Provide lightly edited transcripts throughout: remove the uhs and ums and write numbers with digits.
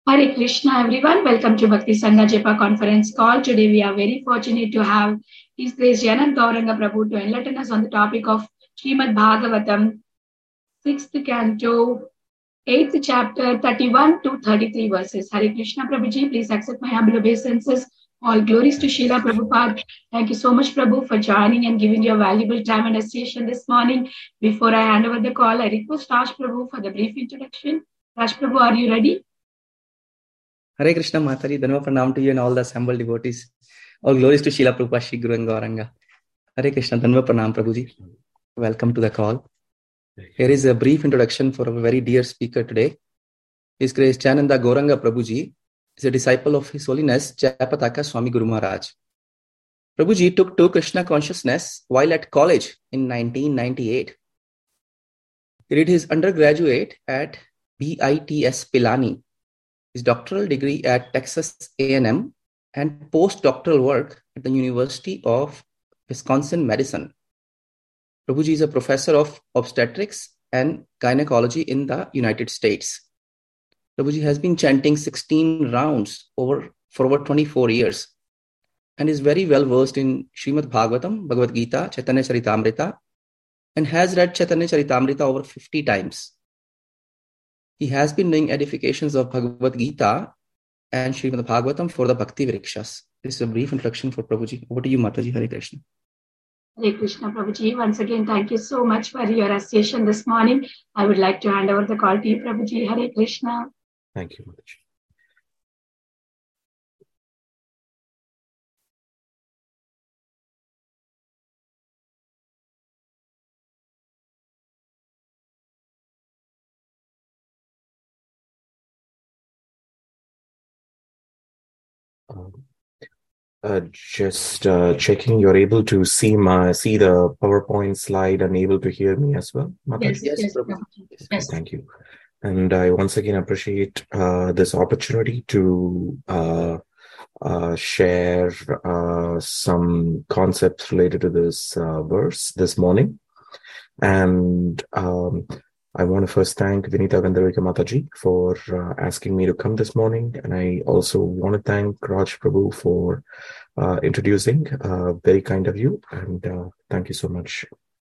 Hare Krishna, everyone. Welcome to Bhakti Sangha Japa conference call. Today we are very fortunate to have His Grace Janand Gauranga Prabhu to enlighten us on the topic of Srimad Bhagavatam, 6th canto, 8th chapter, 31 to 33 verses. Hare Krishna, Prabhuji. Please accept my humble obeisances. All glories to Srila Prabhupada. Thank you so much, Prabhu, for joining and giving your valuable time and association this morning. Before I hand over the call, I request Raj Prabhu for the brief introduction. Raj Prabhu, are you ready? Hare Krishna Mataji, Dhanva Pranam to you and all the assembled devotees. All glories to Srila Prabhupada, Shri Guru and Gauranga. Hare Krishna, Dhanva Pranam Prabhuji. Welcome to the call. Here is a brief introduction for a very dear speaker today. His Grace Chananda Gauranga Prabhuji is a disciple of His Holiness Jayapataka Swami Guru Maharaj. Prabhuji took to Krishna consciousness while at college in 1998. He did his undergraduate at BITS Pilani, his doctoral degree at Texas A&M, and postdoctoral work at the University of Wisconsin-Madison. Prabhuji is a professor of obstetrics and gynecology in the United States. Prabhuji has been chanting 16 rounds for over 24 years and is very well versed in Srimad Bhagavatam, Bhagavad Gita, Chaitanya Charitamrita, and has read Chaitanya Charitamrita over 50 times. He has been doing edifications of Bhagavad Gita and Srimad Bhagavatam for the Bhakti Vrikshas. This is a brief introduction for Prabhuji. Over to you, Mataji. Hare Krishna. Hare Krishna, Prabhuji. Once again, thank you so much for your association this morning. I would like to hand over the call to you, Prabhuji. Hare Krishna. Thank you, Mataji. Just checking, you're able to see the PowerPoint slide and able to hear me as well, Mataji? Yes. Thank you. And I once again appreciate this opportunity to share some concepts related to this verse this morning. And I want to first thank Vinita Gandharvika Mataji for asking me to come this morning. And I also want to thank Raj Prabhu for introducing. Very kind of you. And thank you so much.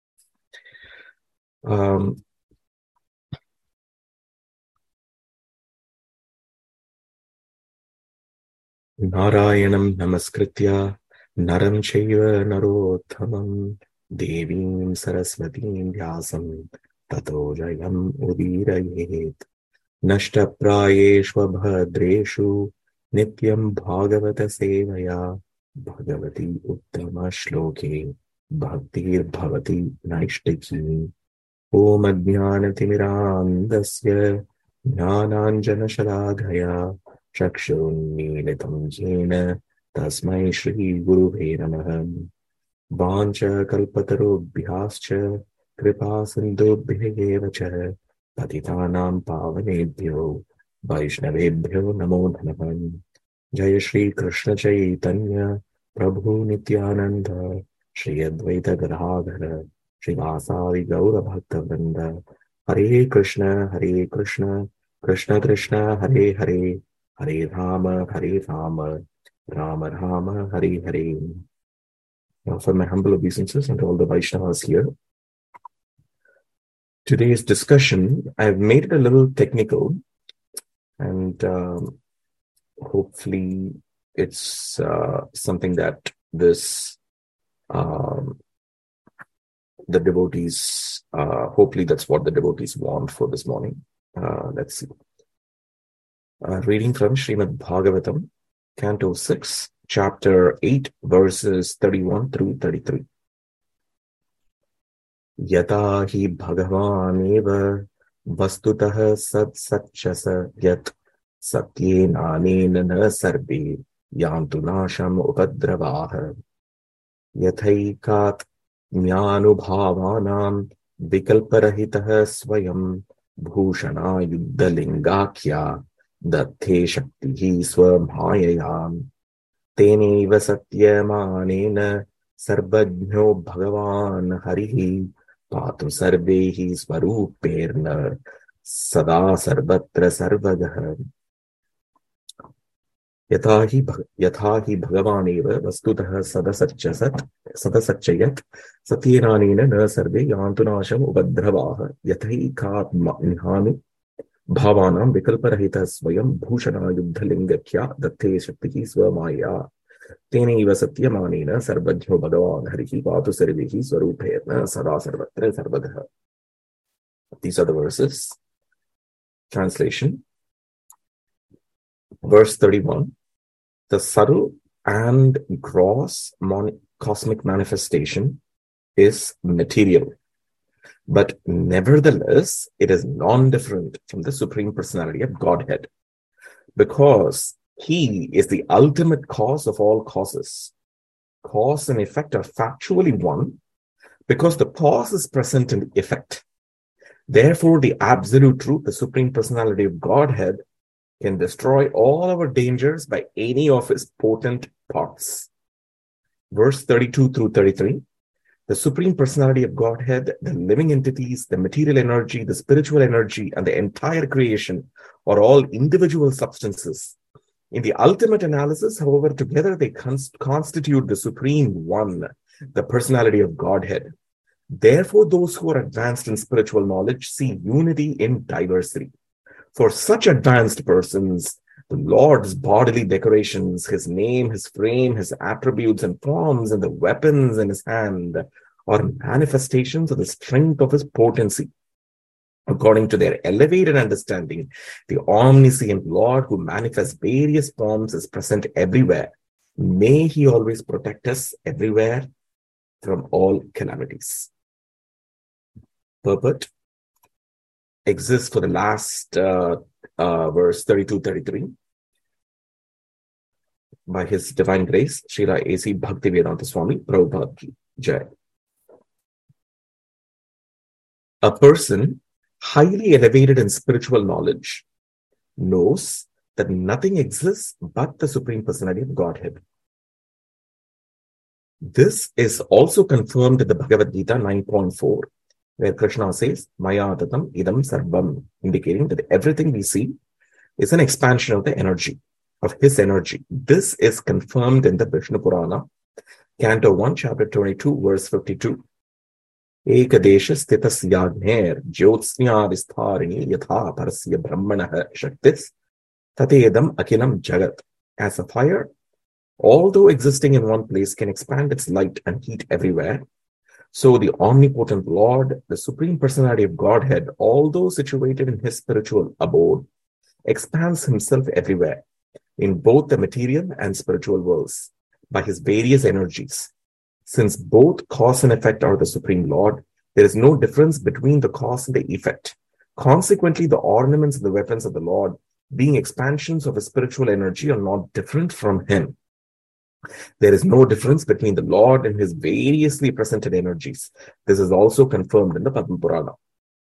Narayanam Namaskritya Naram Chaiva Narottamam Devim Saraswatim Vyasam Tato Jayam Udirayet Nashta Prayeshva Bhadreshu Nityam Bhagavata Sevaya Bhagavati Uttama Shloke Bhaktir Bhavati Naishtiki Om Adhyanatimiraandasya Jnananjana Shalagaya Chakshurunmilitam Jena Tasmai Shri Guruve Namaha Vancha Kalpatarubhyascha Kripa Sindhubhya Cha Patitanam Pavanebhyo Vaishnavebhyo Namo Dhanam Jaya Shri Krishna Chaitanya Prabhu Nityananda Shri Advaita Gadadhara Shri Vasadi Gaura Bhakta Vrinda Hare Krishna Krishna Krishna Hare Hare Hare Rama, Rama Rama, Hare Hare. Now, for my humble obeisances and all the Vaishnavas here, today's discussion, I've made it a little technical, and hopefully it's something that the devotees, hopefully that's what the devotees want for this morning. Let's see. Reading from Srimad Bhagavatam, Canto 6, Chapter 8, verses 31 through 33. Yata hi bhagavan eva vastutah sat satchasa yat satyen anena na sarve yantu nasham upadravaha yathaikat jnanubhavanam vikalparahitah swayam bhushana yuddhalingakya Dathe Shakti Swamhayayam Teneva Satyamanena Sarbajno Bhagavan Harihi Patu Sarvehi Swaruperna Sada Sarvatra Sarvagaha. यथा हि भगवानेव वस्तुतः सदसच्चयत् सत्येनानेन न सर्वे यान्तु नाशम् उपद्रवाः यथैकात्मनिहानि भावानां विकल्परहितः स्वयं भूषणायुद्धलिङ्गख्या दत्ते शक्तिः स्वमाया तेनैव सत्यमानेन सर्वज्ञो भगवान् हरिः पातु सर्वैः स्वरूपेण सदा सर्वत्र सर्वतः. These are the verses. Translation. Verse 31. The subtle and gross cosmic manifestation is material, but nevertheless it is non-different from the Supreme Personality of Godhead, because He is the ultimate cause of all causes. Cause and effect are factually one, because the cause is present in the effect. Therefore, the absolute truth, the Supreme Personality of Godhead, can destroy all our dangers by any of his potent parts. Verse 32 through 33. The Supreme Personality of Godhead, the living entities, the material energy, the spiritual energy, and the entire creation are all individual substances. In the ultimate analysis, however, together they constitute the Supreme One, the Personality of Godhead. Therefore, those who are advanced in spiritual knowledge see unity in diversity. For such advanced persons, the Lord's bodily decorations, his name, his frame, his attributes and forms, and the weapons in his hand are manifestations of the strength of his potency. According to their elevated understanding, the omniscient Lord who manifests various forms is present everywhere. May he always protect us everywhere from all calamities. Purport exists for the last verse 32-33. By his divine grace, Srila A.C. Bhaktivedanta Swami Prabhupada ki Jai. A person highly elevated in spiritual knowledge knows that nothing exists but the Supreme Personality of Godhead. This is also confirmed in the Bhagavad Gita 9.4, where Krishna says, Maya tatam idam sarvam, indicating that everything we see is an expansion of the energy, of his energy. This is confirmed in the Vishnu Purana, Canto 1, Chapter 22, verse 52. Ekadesha sthitas yagner jyotsnya vistharini yatha parasya brahmanah shaktis tatedam akilam jagat. As a fire, although existing in one place, can expand its light and heat everywhere, so the omnipotent Lord, the Supreme Personality of Godhead, although situated in his spiritual abode, expands himself everywhere, in both the material and spiritual worlds, by his various energies. Since both cause and effect are the Supreme Lord, there is no difference between the cause and the effect. Consequently, the ornaments and the weapons of the Lord, being expansions of his spiritual energy, are not different from him. There is no difference between the Lord and his variously presented energies. This is also confirmed in the Padma Purana.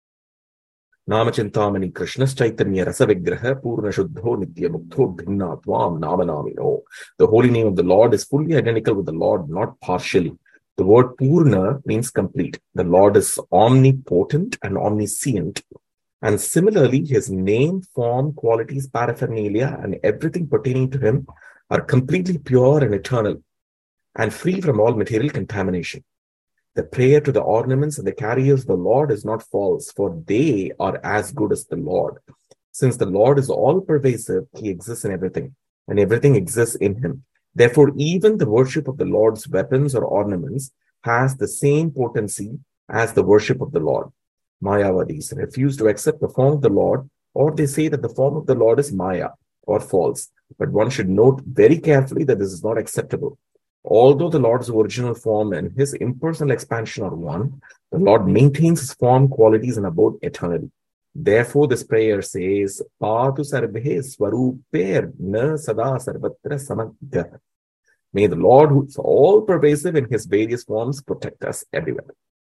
Namachintamani Krishnas Chaitanya Rasa Vigraha Purna Shuddho Nitya Muktho Bhinna Tvam Namanamino. The holy name of the Lord is fully identical with the Lord, not partially. The word Purna means complete. The Lord is omnipotent and omniscient. And similarly, his name, form, qualities, paraphernalia, and everything pertaining to him are completely pure and eternal and free from all material contamination. The prayer to the ornaments and the carriers of the Lord is not false, for they are as good as the Lord. Since the Lord is all-pervasive, he exists in everything, and everything exists in him. Therefore, even the worship of the Lord's weapons or ornaments has the same potency as the worship of the Lord. Mayavadis refuse to accept the form of the Lord, or they say that the form of the Lord is Maya, or false. But one should note very carefully that this is not acceptable. Although the Lord's original form and his impersonal expansion are one, the Lord maintains his form, qualities, and abode eternally. Therefore, this prayer says, Patu sarvhe swaruper na sada sarvatra samagga. May the Lord, who is all-pervasive in his various forms, protect us everywhere.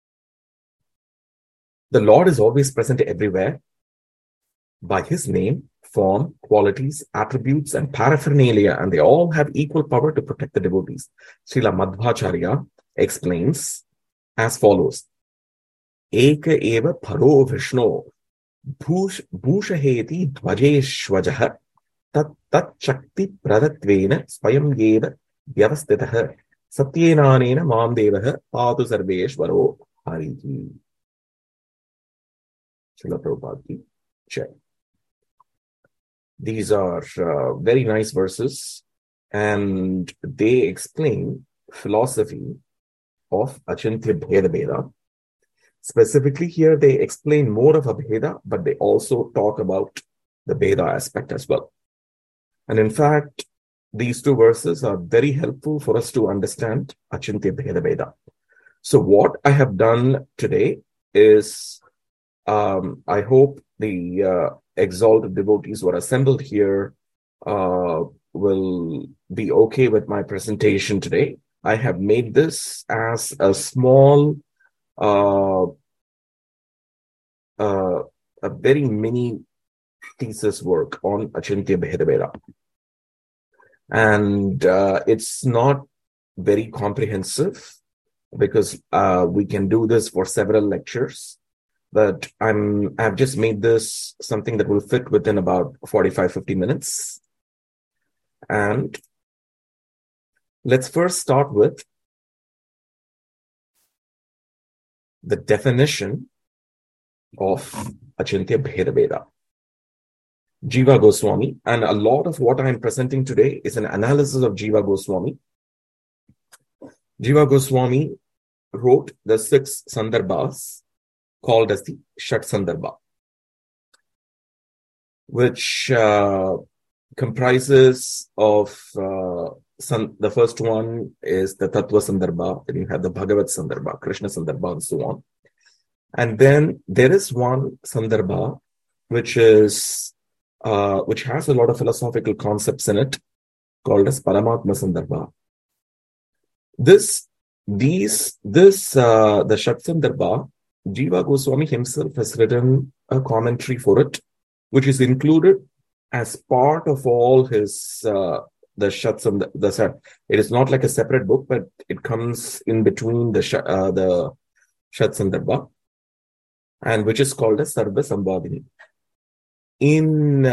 The Lord is always present everywhere by his name, form, qualities, attributes, and paraphernalia, and they all have equal power to protect the devotees. Srila Madhvacharya explains as follows. Eka eva paro Vishno bhushaheti dvajeshwajah tat shakti pradatvena swayam yeva vyavastitah satyenanena mam devah patu sarveshvaro harihi. Srila Prabhupada ki jai. These are very nice verses, and they explain philosophy of Achintya Bheda Bheda. Specifically here, they explain more of Abheda, but they also talk about the Bheda aspect as well. And in fact, these two verses are very helpful for us to understand Achintya Bheda Bheda. So what I have done today is, I hope the exalted devotees who are assembled here will be okay with my presentation today. I have made this as a small, a very mini thesis work on Achintya Bheda Bheda. And it's not very comprehensive because we can do this for several lectures. But I've just made this something that will fit within about 45-50 minutes. And let's first start with the definition of Achintya Bheda Bheda. Jiva Goswami, and a lot of what I'm presenting today is an analysis of Jiva Goswami. Jiva Goswami wrote the 6 Sandarbhas called as the Shat Sandarbha, which comprises of the first one is the Tattva Sandarbha, then you have the Bhagavat Sandarbha, Krishna Sandarbha, and so on. And then there is one Sandarbha which has a lot of philosophical concepts in it, called as Paramatma Sandarbha. The Shat Sandarbha, Jiva Goswami himself has written a commentary for it, which is included as part of all his the Shat Sandarbha. It is not like a separate book, but it comes in between the Shat Sandarbha, and which is called as Sarva Sambhadini. In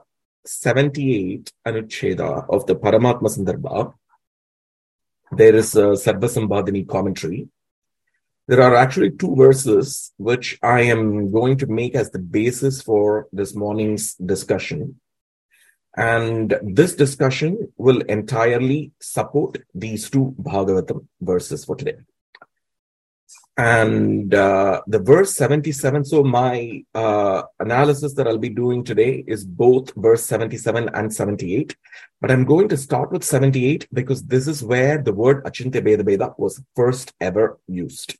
78 Anucheda of the Paramatma Sandarbha, there is a Sarva Sambhadini commentary. There are actually 2 verses which I am going to make as the basis for this morning's discussion. And this discussion will entirely support these 2 Bhagavatam verses for today. And the verse 77, so my analysis that I'll be doing today is both verse 77 and 78. But I'm going to start with 78 because this is where the word Achintya Bheda Bheda was first ever used.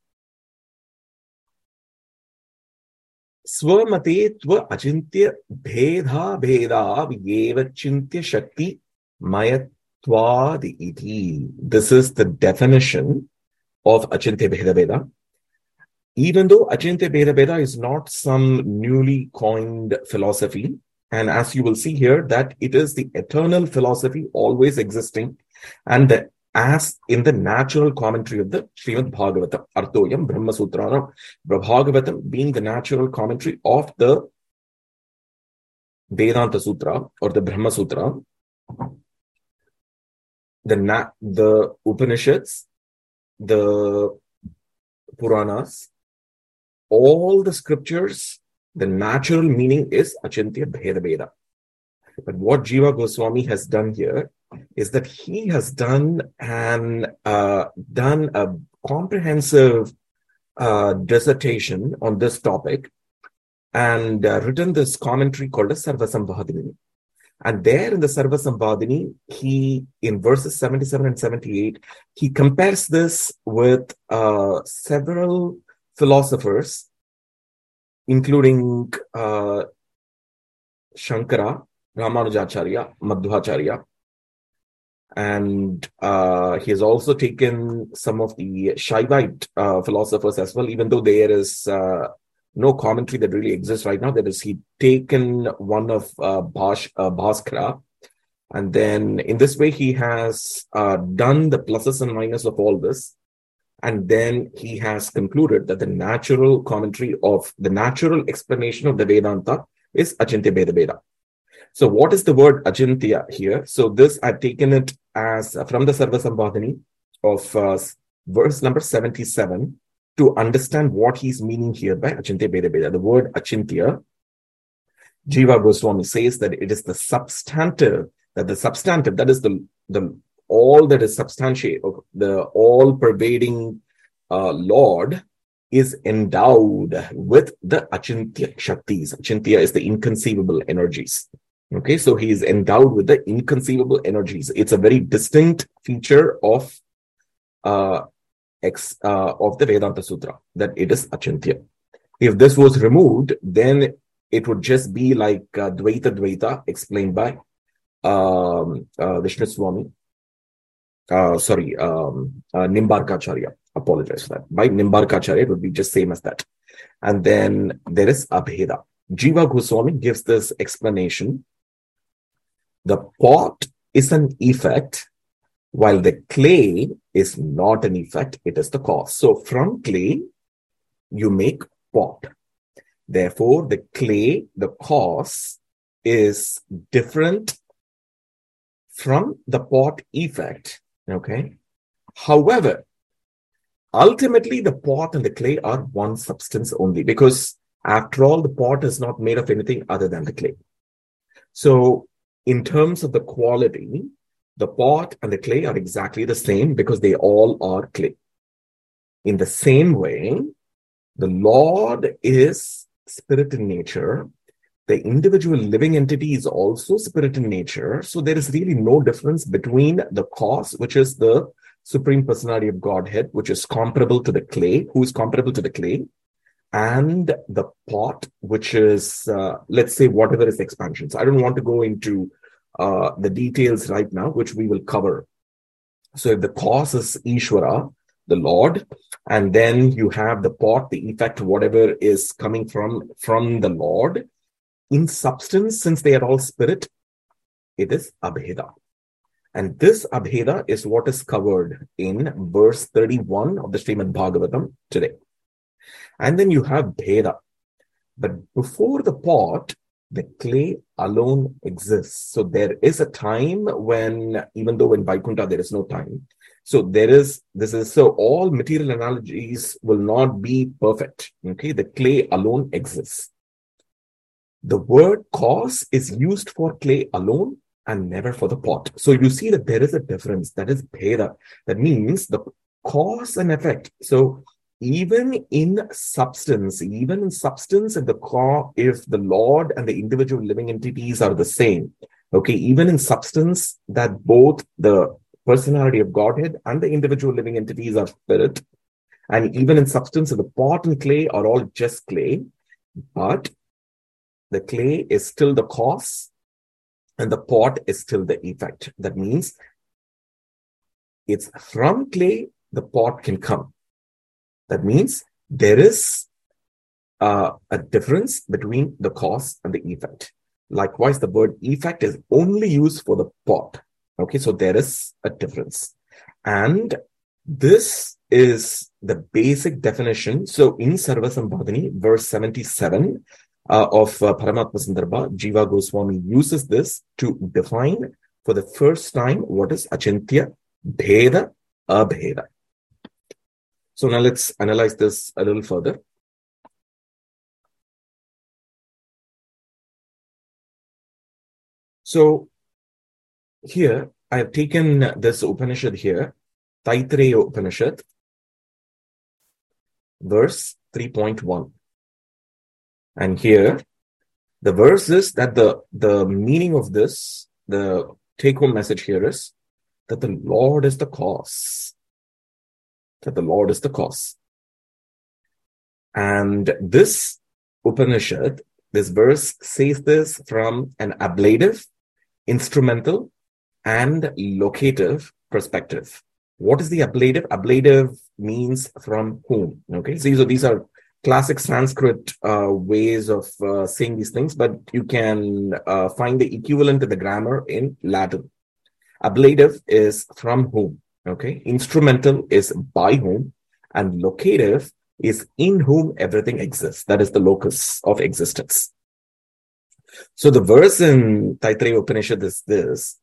Swamate tva achintya bhedha bheda vyeva chintya shakti mayatwadi iti. This is the definition of Achintya Bheda Bheda. Even though Achintya Bheda Bheda is not some newly coined philosophy, and as you will see here, that it is the eternal philosophy always existing, and as in the natural commentary of the Srimad Bhagavatam, Arthoyam Brahma Sutranam, Bhagavatam being the natural commentary of the Vedanta Sutra or the Brahma Sutra, the Upanishads, the Puranas, all the scriptures, the natural meaning is Achintya Bheda Bheda. But what Jiva Goswami has done here is that he has done a comprehensive dissertation on this topic and written this commentary called as Sarva Sambhadini. And there in the Sarva Sambhadini, he, in verses 77 and 78, he compares this with several philosophers, including Shankara, Ramanujacharya, Madhvacharya, and he has also taken some of the Shaivite philosophers as well, even though there is no commentary that really exists right now. That is, he taken one of Bhaskara, and then in this way he has done the pluses and minuses of all this, and then he has concluded that the natural commentary of the natural explanation of the Vedanta is Achintya Bheda Bheda. So what is the word Achintya here? So this, I've taken it as from the Sarva Sambhadani of verse number 77 to understand what he's meaning here by Achintya Bheda Bheda. The word Achintya, Jiva Goswami says that it is the substantive, that is the all that is substantiate, the all-pervading Lord is endowed with the Achintya Shaktis. Achintya is the inconceivable energies. Okay, so he is endowed with the inconceivable energies. It's a very distinct feature of the Vedanta Sutra, that it is Achintya. If this was removed, then it would just be like Dvaita explained by Vishnu Swami. Nimbarkacharya. Apologize for that. By Nimbarkacharya, it would be just same as that. And then there is Abheda. Jiva Goswami gives this explanation. The pot is an effect, while the clay is not an effect, it is the cause. So from clay, you make pot. Therefore, the clay, the cause, is different from the pot effect. Okay. However, ultimately, the pot and the clay are one substance only, because after all, the pot is not made of anything other than the clay. So, in terms of the quality, the pot and the clay are exactly the same because they all are clay. In the same way, the Lord is spirit in nature. The individual living entity is also spirit in nature. So there is really no difference between the cause, which is the Supreme Personality of Godhead, which is comparable to the clay, who is comparable to the clay, and the pot, which is, let's say, whatever is the expansion. So I don't want to go into the details right now, which we will cover. So if the cause is Ishvara, the Lord, and then you have the pot, the effect, whatever is coming from the Lord, in substance, since they are all spirit, it is Abheda. And this Abheda is what is covered in verse 31 of the Srimad Bhagavatam today. And then you have Bheda. But before the pot, the clay alone exists. So there is a time when, even though in Vaikuntha there is no time, so so all material analogies will not be perfect. Okay, the clay alone exists. The word cause is used for clay alone and never for the pot. So you see that there is a difference. That is Bheda. That means the cause and effect. So even in substance, if the Lord and the individual living entities are the same, okay, even in substance, that both the personality of Godhead and the individual living entities are spirit, and even in substance, the pot and clay are all just clay, but the clay is still the cause and the pot is still the effect. That means it's from clay the pot can come. That means there is a difference between the cause and the effect. Likewise, the word effect is only used for the pot. Okay, so there is a difference. And this is the basic definition. So in Sarva Sambhadani, verse 77 of Paramatma Sandarbha, Jiva Goswami uses this to define for the first time what is Achintya, Bheda, Abheda. So now let's analyze this a little further. So here I have taken this Upanishad here, Taittiriya Upanishad, verse 3.1. And here the verse is that the meaning of this, the take-home message here is that the Lord is the cause. That the Lord is the cause. And this Upanishad, this verse says this from an ablative, instrumental, and locative perspective. What is the ablative? Ablative means from whom. Okay, so these are classic Sanskrit ways of saying these things, but you can find the equivalent in the grammar in Latin. Ablative is from whom. Okay, instrumental is by whom, and locative is in whom everything exists. That is the locus of existence. So the verse in Taittiriya Upanishad is this,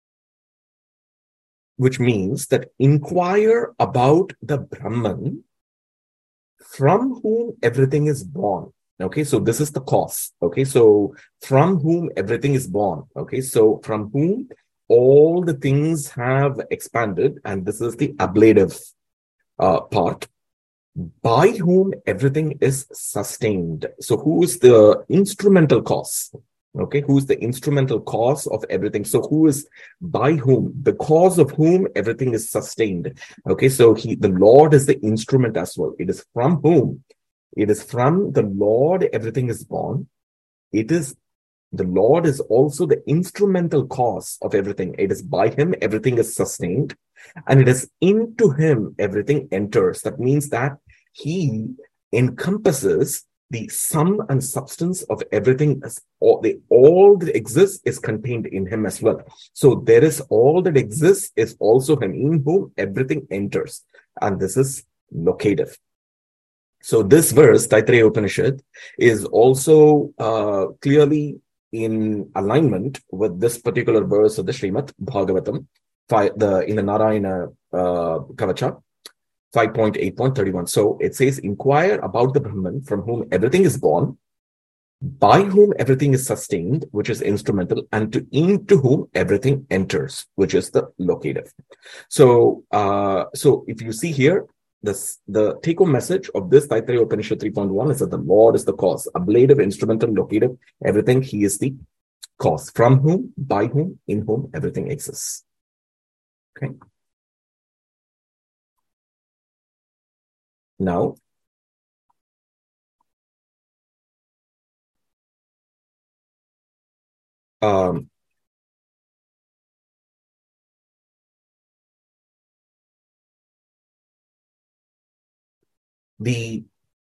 which means that inquire about the Brahman from whom everything is born. Okay, so this is the cause. Okay, so from whom everything is born. Okay, so from whom all the things have expanded, and this is the ablative part, by whom everything is sustained. So who is the instrumental cause? Okay, who is the instrumental cause of everything? So who is by whom, the cause of whom everything is sustained? Okay, so the Lord is the instrument as well. It is from whom? It is from the Lord everything is born. It is the Lord is also the instrumental cause of everything. It is by him everything is sustained, and it is into him everything enters. That means that he encompasses the sum and substance of everything. All that exists is contained in him as well. So there is all that exists is also him, in whom everything enters. And this is locative. So this verse, Taittiriya Upanishad, is also clearly in alignment with this particular verse of the Srimad Bhagavatam, in the Narayana Kavacha, 5.8.31. So it says, inquire about the Brahman from whom everything is born, by whom everything is sustained, which is instrumental, and into whom everything enters, which is the locative. So, so if you see here, the take-home message of this Taittiriya Upanishad 3.1 is that the Lord is the cause, ablative, instrumental, locative, everything. He is the cause, from whom, by whom, in whom everything exists. Okay. Now, the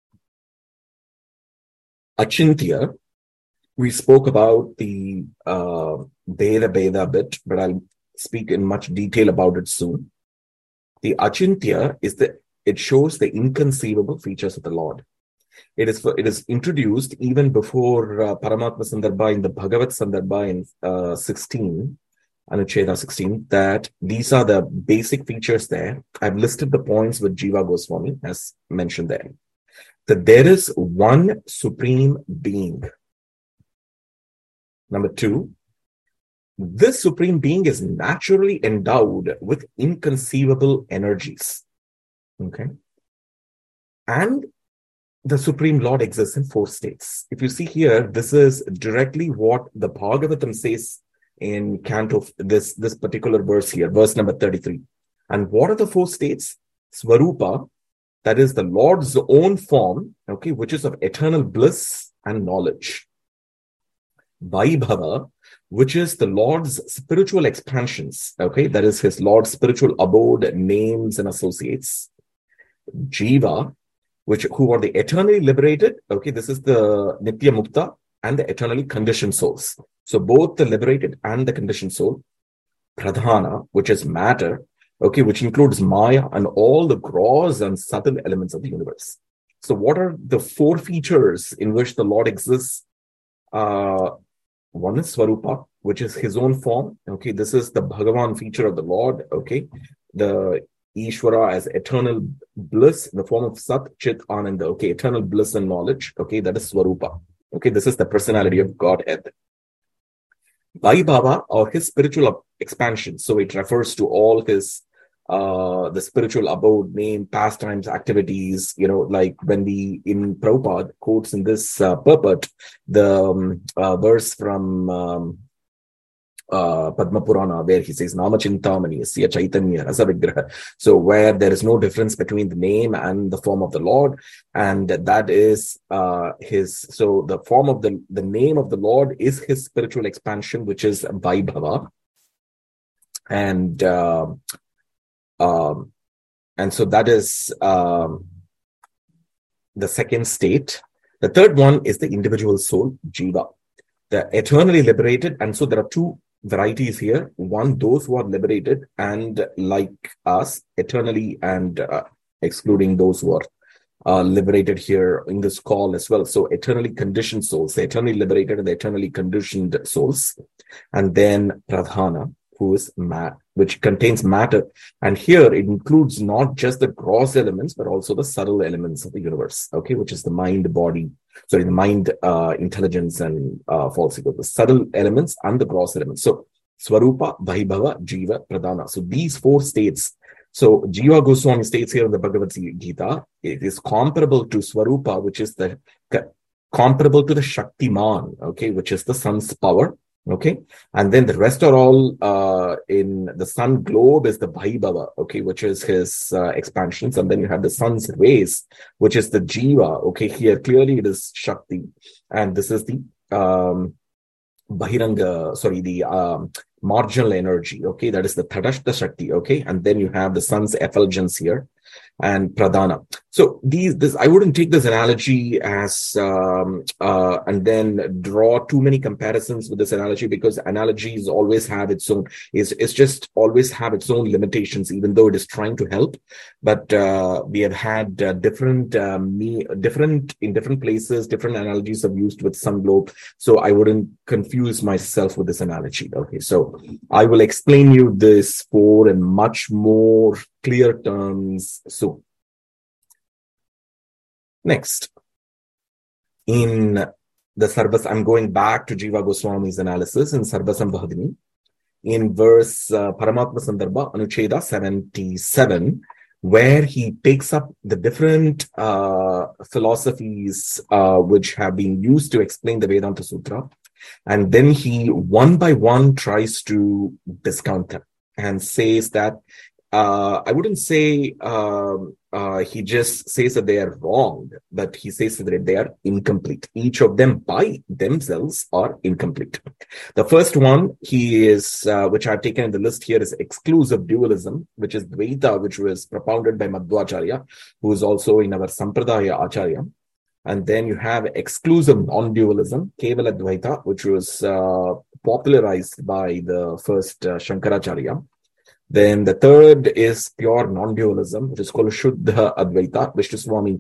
Achintya, we spoke about the Beda bit, but I'll speak in much detail about it soon. The Achintya is it shows the inconceivable features of the Lord. It is introduced even before Paramatma Sandarbha in the Bhagavat Sandarbha in 16, Anucheda 16, that these are the basic features there. I've listed the points with Jiva Goswami as mentioned there. That there is one supreme being. Number two, this supreme being is naturally endowed with inconceivable energies. Okay. And the Supreme Lord exists in 4 states. If you see here, this is directly what the Bhagavatam says in canto, this particular verse here, verse number 33. And what are the 4 states? Svarupa, that is the Lord's own form, okay, which is of eternal bliss and knowledge. Vaibhava, which is the Lord's spiritual expansions, okay, that is his Lord's spiritual abode, names and associates. Jiva, who are the eternally liberated, okay, this is the Nitya Mukta and the eternally conditioned souls. So both the liberated and the conditioned soul. Pradhana, which is matter, okay, which includes Maya and all the gross and subtle elements of the universe. So what are the 4 features in which the Lord exists? One is Svarupa, which is his own form. Okay, this is the Bhagavan feature of the Lord. Okay, the Ishvara as eternal bliss in the form of Sat, Chit, Ananda. Okay, eternal bliss and knowledge. Okay, that is Svarupa. Okay, this is the personality of Godhead. Vaibhava, or his spiritual expansion. So it refers to all his the spiritual abode, name, pastimes, activities, like when we in Prabhupada quotes in this purport, the verse from Padma Purana, where he says Namachintamani Asya Chaitanya Rasa Vigraha. So where there is no difference between the name and the form of the Lord, and that is so the form of the name of the Lord is his spiritual expansion, which is Vaibhava. And so that is the second state. The third one is the individual soul, Jiva, the eternally liberated. And so there are 2 varieties here. One, those who are liberated and like us eternally, and excluding those who are liberated here in this call as well. So eternally conditioned souls, the eternally liberated and the eternally conditioned souls. And then Pradhana, who is which contains matter. And here it includes not just the gross elements, but also the subtle elements of the universe, okay, which is the mind, intelligence, and false ego, the subtle elements and the gross elements. So Swarupa, Vaibhava, Jiva, Pradhana. So these four states. So Jiva Goswami states here in the Bhagavad Gita, it is comparable to Swarupa, which is comparable to the Shaktiman, okay, which is the sun's power, okay. And then the rest are all in the sun globe is the Vaibhava, okay, which is his expansions. And then you have the sun's rays, which is the Jiva, okay. Here clearly it is Shakti. And this is the marginal energy, okay, that is the Tadashta Shakti, okay, and then you have the sun's effulgence here and Pradhana. So I wouldn't take this analogy as and then draw too many comparisons with this analogy, because analogies always have its own, it's just always have its own limitations, even though it is trying to help. But we have had different in different places, different analogies have used with sun globe. So I wouldn't confuse myself with this analogy. Okay, so I will explain you this for in much more clear terms soon. Next, in the Sarvas, I'm going back to Jiva Goswami's analysis in Sarvasambhadini, in verse Paramatma Sandarbha, Anucheda 77, where he takes up the different philosophies which have been used to explain the Vedanta Sutra, and then he one by one tries to discount them and says that I wouldn't say he just says that they are wrong, but he says that they are incomplete. Each of them by themselves are incomplete. The first one which I've taken in the list here, is exclusive dualism, which is Dvaita, which was propounded by Madhvacharya, who is also in our Sampradaya Acharya. And then you have exclusive non-dualism, Kevala Dvaita, which was popularized by the first Shankaracharya. Then the third is pure non-dualism, which is called Shuddha Advaita. Vishnu Swami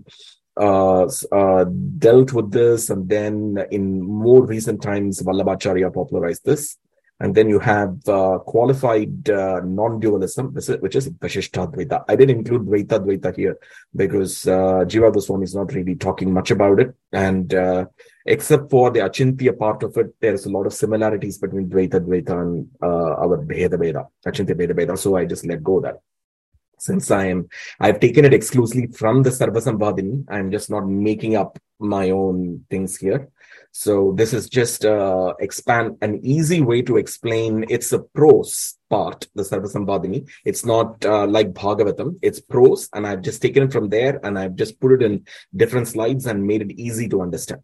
dealt with this, and then in more recent times, Vallabhacharya popularized this. And then you have qualified non-dualism, which is Vasishtha Advaita. I didn't include Dvaita here because Jiva Goswami is not really talking much about it. And except for the Achintya part of it, there's a lot of similarities between Dvaita and our Bheda Veda, Achintya Bheda Veda. So I just let go of that. Since I've taken it exclusively from the Sarvasambhadini, I'm just not making up my own things here. So this is just an easy way to explain. It's a prose part, the Sarvasambhadini. It's not like Bhagavatam. It's prose, and I've just taken it from there, and I've just put it in different slides and made it easy to understand.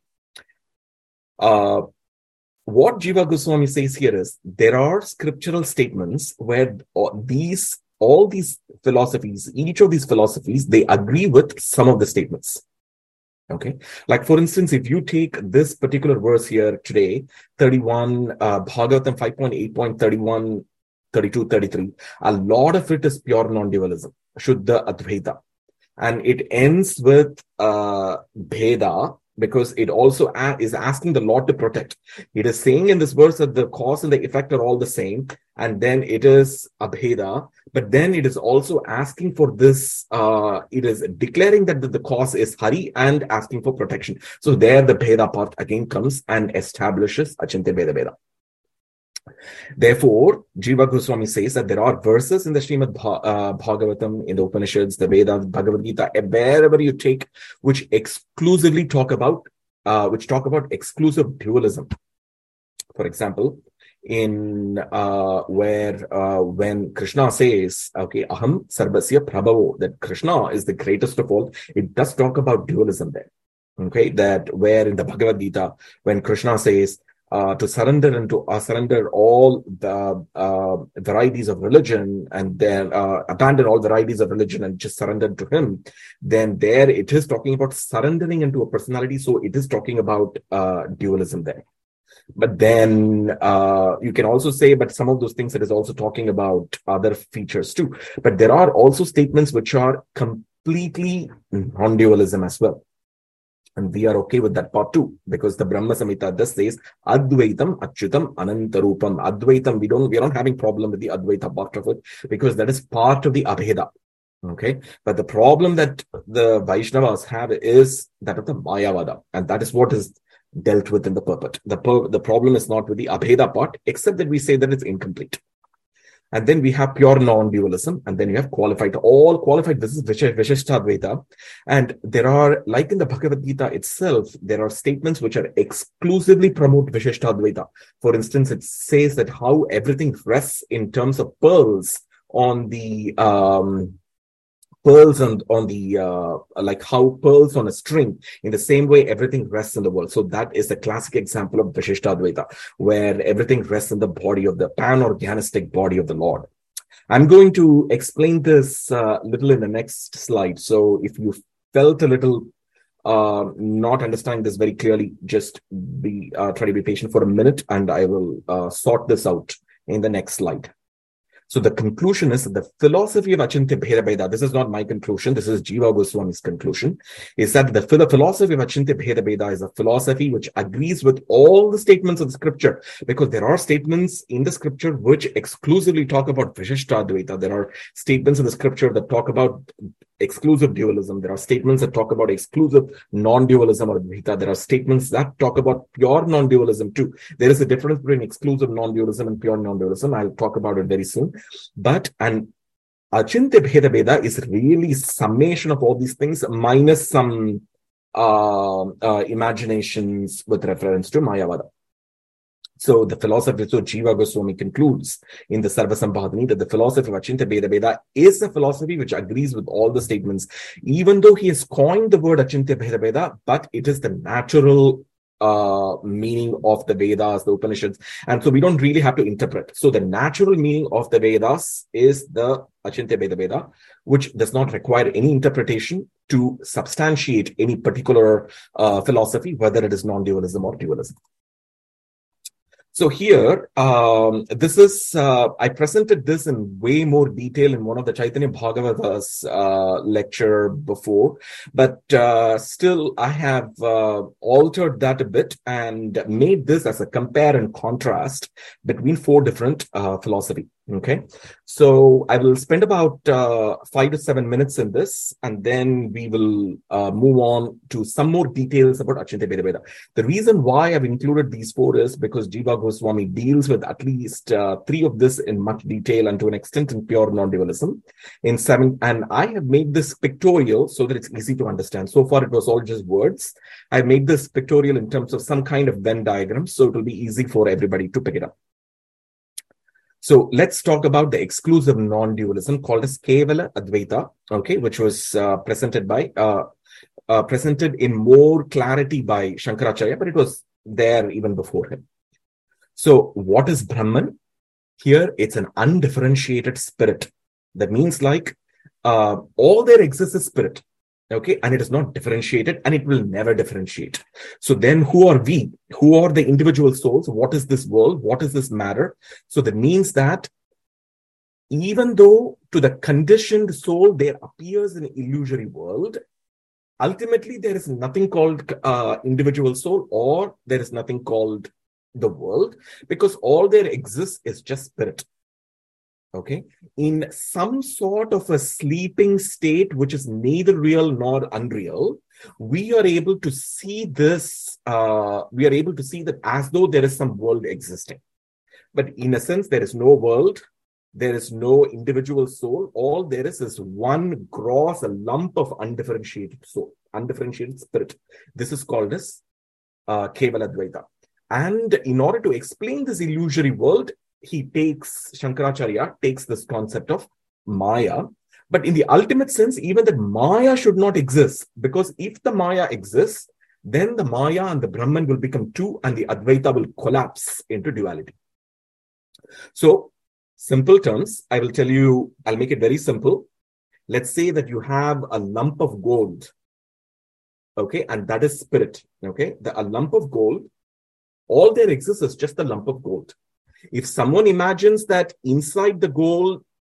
What Jiva Goswami says here is there are scriptural statements where all these philosophies, each of these philosophies, they agree with some of the statements. Okay. Like for instance, if you take this particular verse here today, 31, Bhagavatam 5.8.31, 32, 33, a lot of it is pure non-dualism, Shuddha Advaita. And it ends with Bheda, because it also is asking the Lord to protect. It is saying in this verse that the cause and the effect are all the same, and then it is Abheda, but then it is also asking for this, it is declaring that the cause is Hari and asking for protection. So there the Bheda part again comes and establishes Achintya Bheda Veda. Therefore, Jiva Goswami says that there are verses in the Srimad Bhagavatam, in the Upanishads, the Vedas, Bhagavad Gita, wherever you take, which exclusively talk about exclusive dualism. For example, in when Krishna says, okay, Aham Sarvasya Prabhavo, that Krishna is the greatest of all, it does talk about dualism there. Okay, that where in the Bhagavad Gita, when Krishna says, to surrender all the varieties of religion, and then abandon all varieties of religion and just surrender to him, then there it is talking about surrendering into a personality. So it is talking about dualism there. But then you can also say, but some of those things it is also talking about other features too. But there are also statements which are completely non-dualism as well. And we are okay with that part too, because the Brahma Samhita thus says, Advaitam, Achyutam, Anantarupam. Advaitam, we are not having problem with the Advaita part of it, because that is part of the Abheda. Okay. But the problem that the Vaishnavas have is that of the Mayavada. And that is what is dealt with in the purport. The problem is not with the Abheda part, except that we say that it's incomplete. And then we have pure non-dualism, and then you have qualified. All qualified, this is Vishishtadvaita. And there are, like in the Bhagavad Gita itself, there are statements which are exclusively promote Vishishtadvaita. For instance, it says that how everything rests in terms of pearls on the like how pearls on a string. In the same way, everything rests in the world. So that is a classic example of Vishishtadvaita, where everything rests in the body of the pan-organistic body of the Lord. I'm going to explain this little in the next slide. So if you felt a little not understanding this very clearly, just try to be patient for a minute, and I will sort this out in the next slide. So the conclusion is that the philosophy of Achintya Bheda, this is not my conclusion, this is Jiva Goswami's conclusion, is that the philosophy of Achintya Bheda is a philosophy which agrees with all the statements of the scripture, because there are statements in the scripture which exclusively talk about Vishishtadvaita. There are statements in the scripture that talk about exclusive dualism. There are statements that talk about exclusive non-dualism or Advaita. There are statements that talk about pure non-dualism too. There is a difference between exclusive non-dualism and pure non-dualism. I'll talk about it very soon. But an Achintya Bheda is really summation of all these things minus some imaginations with reference to Mayavada. So the philosophy, so Jiva Goswami concludes in the Sarvasambhadani that the philosophy of Achintya Bheda is a philosophy which agrees with all the statements, even though he has coined the word Achintya Bheda, but it is the natural meaning of the Vedas, the Upanishads. And so we don't really have to interpret. So the natural meaning of the Vedas is the Achintya Bheda, which does not require any interpretation to substantiate any particular philosophy, whether it is non-dualism or dualism. So here, this is, I presented this in way more detail in one of the Chaitanya Bhagavatas lecture before, but still I have altered that a bit and made this as a compare and contrast between four different philosophy. Okay, so I will spend about 5 to 7 minutes in this, and then we will move on to some more details about Achintya Bheda. The reason why I've included these four is because Jiva Goswami deals with at least 3 of this in much detail and to an extent in pure non-dualism. In 7, and I have made this pictorial so that it's easy to understand. So far, it was all just words. I've made this pictorial in terms of some kind of Venn diagram, so it will be easy for everybody to pick it up. So let's talk about the exclusive non-dualism called as Kevala Advaita, okay, which was presented in more clarity by Shankaracharya, but it was there even before him. So what is Brahman? Here, it's an undifferentiated spirit. That means like all there exists is spirit. Okay, and it is not differentiated, and it will never differentiate. So then who are we? Who are the individual souls? What is this world? What is this matter? So that means that even though to the conditioned soul there appears an illusory world, ultimately there is nothing called individual soul, or there is nothing called the world, because all there exists is just spirit. Okay, in some sort of a sleeping state, which is neither real nor unreal, we are able to see this, we are able to see that as though there is some world existing. But in a sense, there is no world, there is no individual soul. All there is one gross, a lump of undifferentiated soul, undifferentiated spirit. This is called as Kevala Advaita. And in order to explain this illusory world, Shankaracharya takes this concept of Maya, but in the ultimate sense, even that Maya should not exist, because if the Maya exists, then the Maya and the Brahman will become two, and the Advaita will collapse into duality. So, simple terms, I will tell you, I'll make it very simple. Let's say that you have a lump of gold, okay, and that is spirit, okay, a lump of gold, all there exists is just a lump of gold. If someone imagines that inside the gold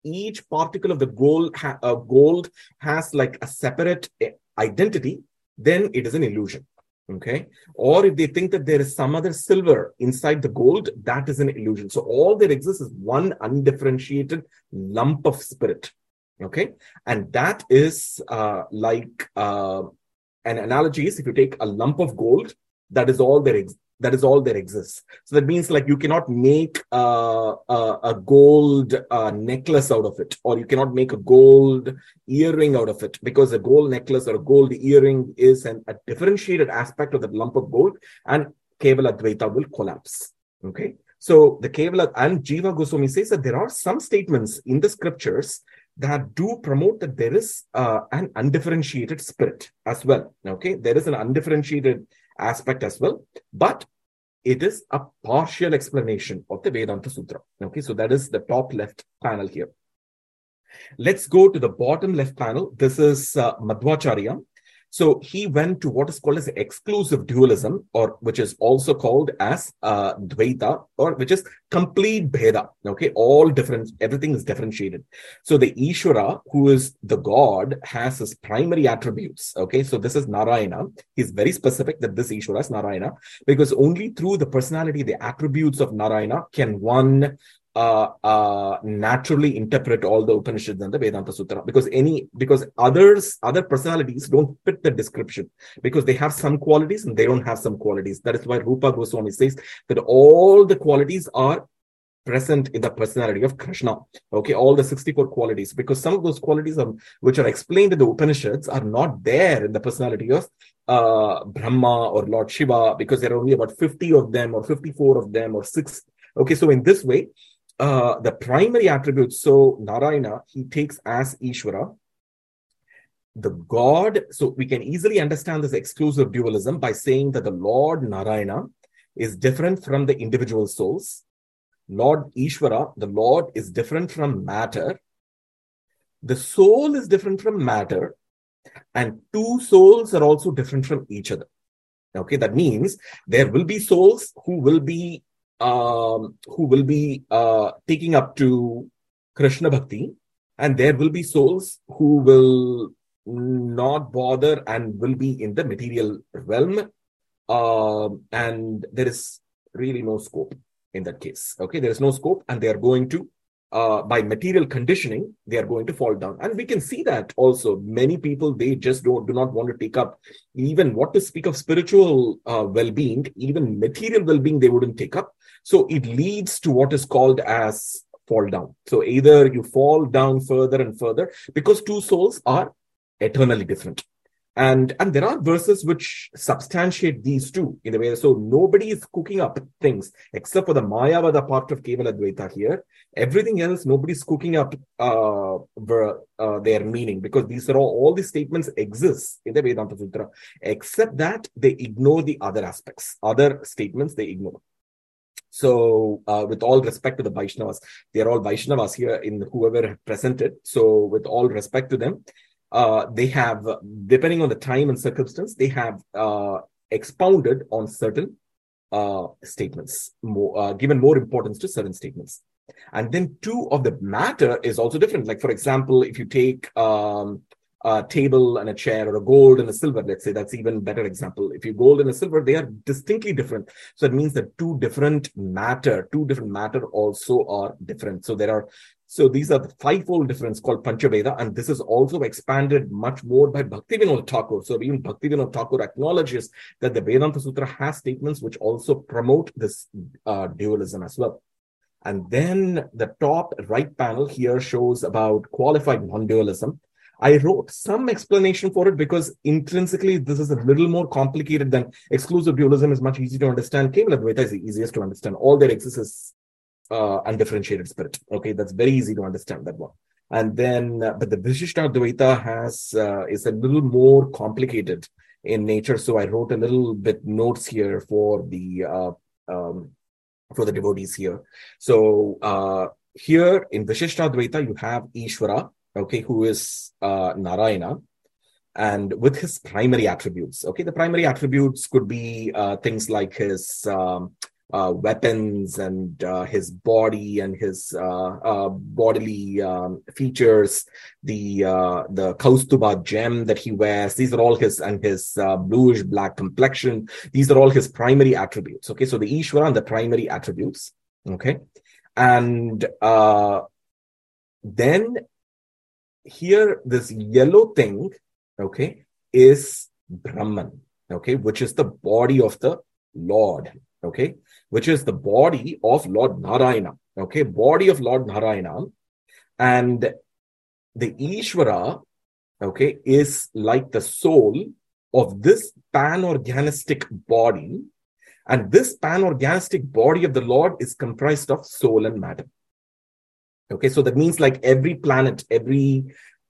each particle of the gold has like a separate identity, then it is an illusion. Okay. Or if they think that there is some other silver inside the gold, that is an illusion. So all that exists is one undifferentiated lump of spirit. Okay. And that is like an analogy is if you take a lump of gold, that is all there exists. That is all there exists. So that means like you cannot make a gold necklace out of it, or you cannot make a gold earring out of it, because a gold necklace or a gold earring is a differentiated aspect of that lump of gold, and Kevala Dvaita will collapse. Okay. So the Kevala and Jiva Goswami says that there are some statements in the scriptures that do promote that there is an undifferentiated spirit as well. Okay. There is an undifferentiated aspect as well, but it is a partial explanation of the Vedanta Sutra. Okay, so that is the top left panel here. Let's go to the bottom left panel. This is Madhvacharya. So he went to what is called as exclusive dualism, or which is also called as Dvaita, or which is complete Bheda. Okay, all different, everything is differentiated. So the Ishvara, who is the God, has his primary attributes. Okay, so this is Narayana. He's very specific that this Ishvara is Narayana, because only through the personality, the attributes of Narayana can one naturally interpret all the Upanishads and the Vedanta Sutra, because other personalities don't fit the description, because they have some qualities and they don't have some qualities. That is why Rupa Goswami says that all the qualities are present in the personality of Krishna. Okay, all the 64 qualities, because some of those qualities which are explained in the Upanishads are not there in the personality of Brahma or Lord Shiva, because there are only about 50 of them or 54 of them or 6. Okay, so in this way, the primary attributes, so Narayana, he takes as Ishvara, the God. So we can easily understand this exclusive dualism by saying that the Lord Narayana is different from the individual souls. Lord Ishvara, the Lord, is different from matter. The soul is different from matter, and two souls are also different from each other. Okay, that means there will be souls who will be taking up to Krishna Bhakti, and there will be souls who will not bother and will be in the material realm, and there is really no scope in that case. Okay, there is no scope, and they are going to, by material conditioning, they are going to fall down. And we can see that also. Many people, they just do not want to take up even what to speak of spiritual well-being, even material well-being, they wouldn't take up. So it leads to what is called as fall down. So either you fall down further and further, because two souls are eternally different. And there are verses which substantiate these two in a way. So nobody is cooking up things except for the Mayavada part of Kevala Dvaita here. Everything else, nobody's cooking up their meaning, because these are all these statements exist in the Vedanta Sutra, except that they ignore the other aspects, other statements they ignore. So with all respect to the Vaishnavas, they are all Vaishnavas here in whoever have presented. So with all respect to them, they have, depending on the time and circumstance, they have expounded on certain statements, given more importance to certain statements. And then two of the matter is also different. Like, for example, if you take a table and a chair, or a gold and a silver, let's say, that's even better example. If you gold and a silver, they are distinctly different. So it means that two different matter also are different. So these are the fivefold difference called Panchaveda, and this is also expanded much more by Bhaktivinoda Thakur. So even Bhaktivinoda Thakur acknowledges that the Vedanta Sutra has statements which also promote this dualism as well. And then the top right panel here shows about qualified non-dualism. I wrote some explanation for it because intrinsically this is a little more complicated than exclusive dualism. Is much easier to understand. Kevala Dvaita is the easiest to understand. All there exists is undifferentiated spirit. Okay, that's very easy to understand, that one. And then, but the Vishishta Dvaita is a little more complicated in nature. So I wrote a little bit notes here for the devotees here. So here in Vishishta Dvaita, you have Ishvara, okay, who is Narayana, and with his primary attributes. Okay, the primary attributes could be things like his weapons and his body and his bodily features, the Kaustuba gem that he wears. These are all his, and his bluish black complexion. These are all his primary attributes. Okay, so the Ishvara and the primary attributes. Okay, and then here this yellow thing, okay, is Brahman, okay, which is the body of the Lord, okay, which is the body of Lord Narayana, okay, body of Lord Narayana. And the Ishvara, okay, is like the soul of this pan-organistic body. And this pan-organistic body of the Lord is comprised of soul and matter. Okay, so that means like every planet, every,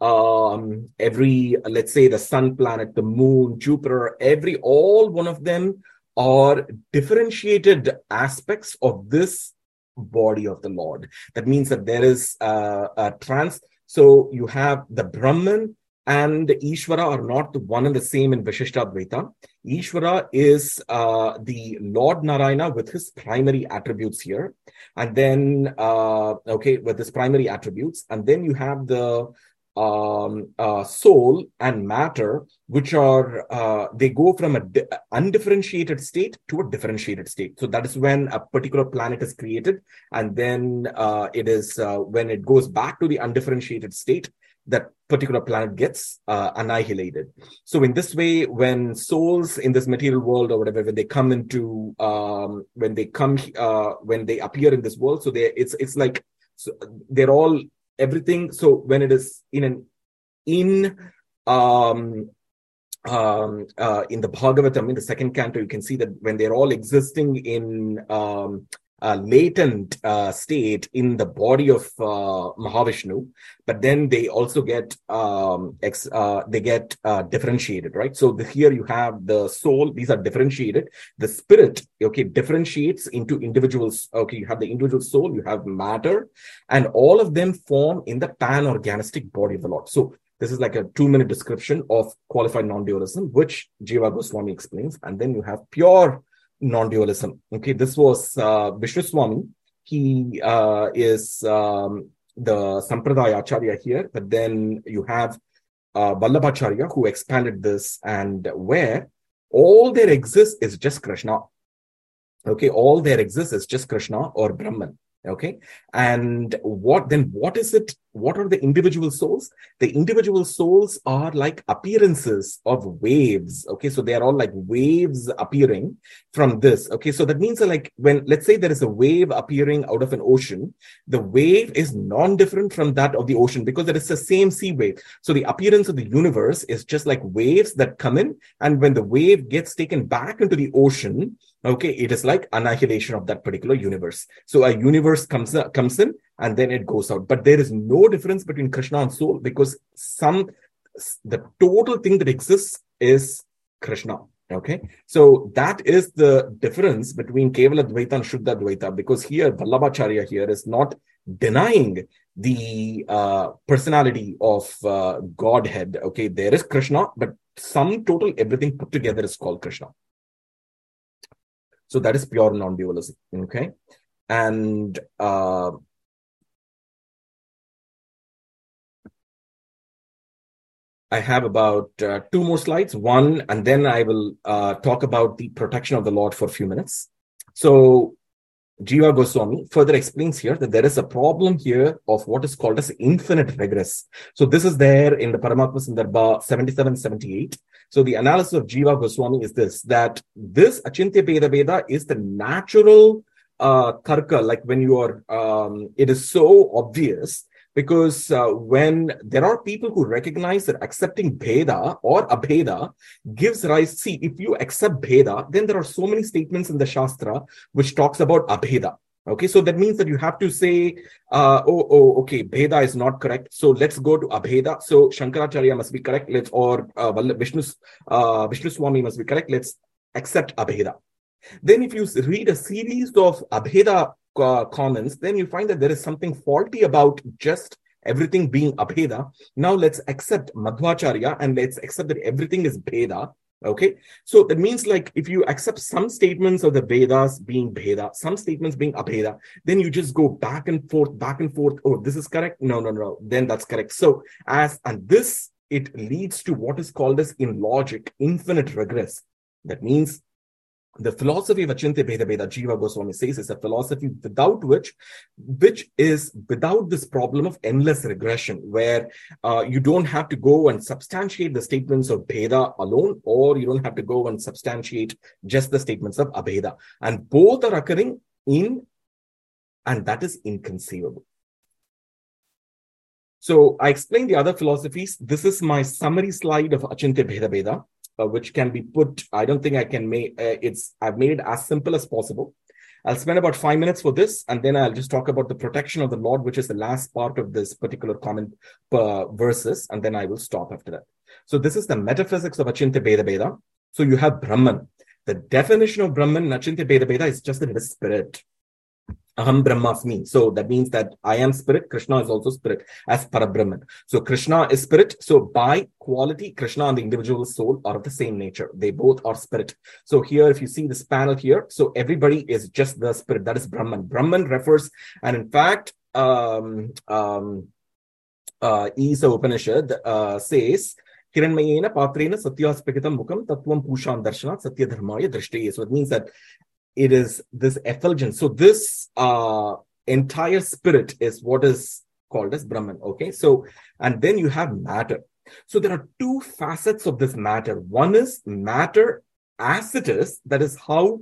let's say the sun planet, the moon, Jupiter, all one of them are differentiated aspects of this body of the Lord. That means that there is a so you have the Brahman and the Ishvara are not the one and the same in Vishishtadvaita. Ishvara is the Lord Narayana with his primary attributes here. And then, with his primary attributes. And then you have the soul and matter, which are, they go from an undifferentiated state to a differentiated state. So that is when a particular planet is created. And then it is when it goes back to the undifferentiated state, that particular planet gets annihilated. So in this way, when souls in this material world or whatever, when they come into, when they appear in this world, so it's like, so they're all everything. So when it is in the Bhagavatam, in the second canto, you can see that when they're all existing in latent state in the body of Mahavishnu, but then they also get differentiated, right? So here you have the soul; these are differentiated. The spirit, okay, differentiates into individuals. Okay, you have the individual soul, you have matter, and all of them form in the pan-organistic body of the Lord. So this is like a 2-minute description of qualified non-dualism, which Jiva Goswami explains, and then you have pure non-dualism. Okay, this was Vishnu Swami. He is the Sampradaya Acharya here, but then you have Vallabhacharya who expanded this, and where all there exists is just Krishna. Okay, all there exists is just Krishna or Brahman. Okay, and what is it? What are the individual souls? The individual souls are like appearances of waves. Okay, so they are all like waves appearing from this. Okay, so that means that like when, let's say there is a wave appearing out of an ocean, the wave is non-different from that of the ocean because it is the same sea wave. So the appearance of the universe is just like waves that come in, and when the wave gets taken back into the ocean, okay, it is like annihilation of that particular universe. So a universe comes in and then it goes out. But there is no difference between Krishna and soul because the total thing that exists is Krishna. Okay, so that is the difference between Kevala Dvaita and Shuddha Dvaita, because here Vallabhacharya here is not denying the personality of Godhead. Okay, there is Krishna, but sum total everything put together is called Krishna. So that is pure non-dualism. Okay, and I have about 2 more slides, one, and then I will talk about the protection of the Lord for a few minutes. So Jiva Goswami further explains here that there is a problem here of what is called as infinite regress. So this is there in the Paramatma Sandarbha 77-78. So the analysis of Jiva Goswami is this, that this Achintya Bheda Bheda is the natural tarka, like when you are, it is so obvious. Because when there are people who recognize that accepting Bheda or Abheda gives rise, see, if you accept Bheda, then there are so many statements in the Shastra which talks about Abheda. Okay, so that means that you have to say, okay, Bheda is not correct. So let's go to Abheda. So Shankaracharya must be correct. Vishnu Swami must be correct. Let's accept Abheda. Then if you read a series of Abheda comments, then you find that there is something faulty about just everything being Abheda. Now let's accept Madhvacharya and let's accept that everything is Bheda. Okay, so that means like if you accept some statements of the Vedas being Bheda, some statements being Abheda, then you just go back and forth. Oh, this is correct. No. Then that's correct. So this, it leads to what is called as in logic, infinite regress. That means the philosophy of Achintya Bheda Bheda, Jiva Goswami says, is a philosophy without which is without this problem of endless regression, where you don't have to go and substantiate the statements of Bheda alone, or you don't have to go and substantiate just the statements of Abheda. And both are occurring and that is inconceivable. So I explained the other philosophies. This is my summary slide of Achintya Bheda Bheda. Which can be put, I don't think I can make, I've made it as simple as possible. I'll spend about 5 minutes for this, and then I'll just talk about the protection of the Lord, which is the last part of this particular comment verses, and then I will stop after that. So this is the metaphysics of Achintya Bheda Bheda. So you have Brahman. The definition of Brahman in Achintya Bheda Bheda is just that it is spirit. Aham Brahmasmi. So that means that I am spirit, Krishna is also spirit as Parabrahman. So Krishna is spirit. So by quality, Krishna and the individual soul are of the same nature. They both are spirit. So here, if you see this panel here, so everybody is just the spirit. That is Brahman. Brahman refers, and in fact, Isa Upanishad says, Hiranmayena Patrena Satyaspikitam Mukam Tatvam Pushan Darshanat Satya Dharmaya Drishtiye. So it means that it is this effulgence. So this entire spirit is what is called as Brahman. Okay. So, and then you have matter. So there are two facets of this matter. One is matter as it is. That is how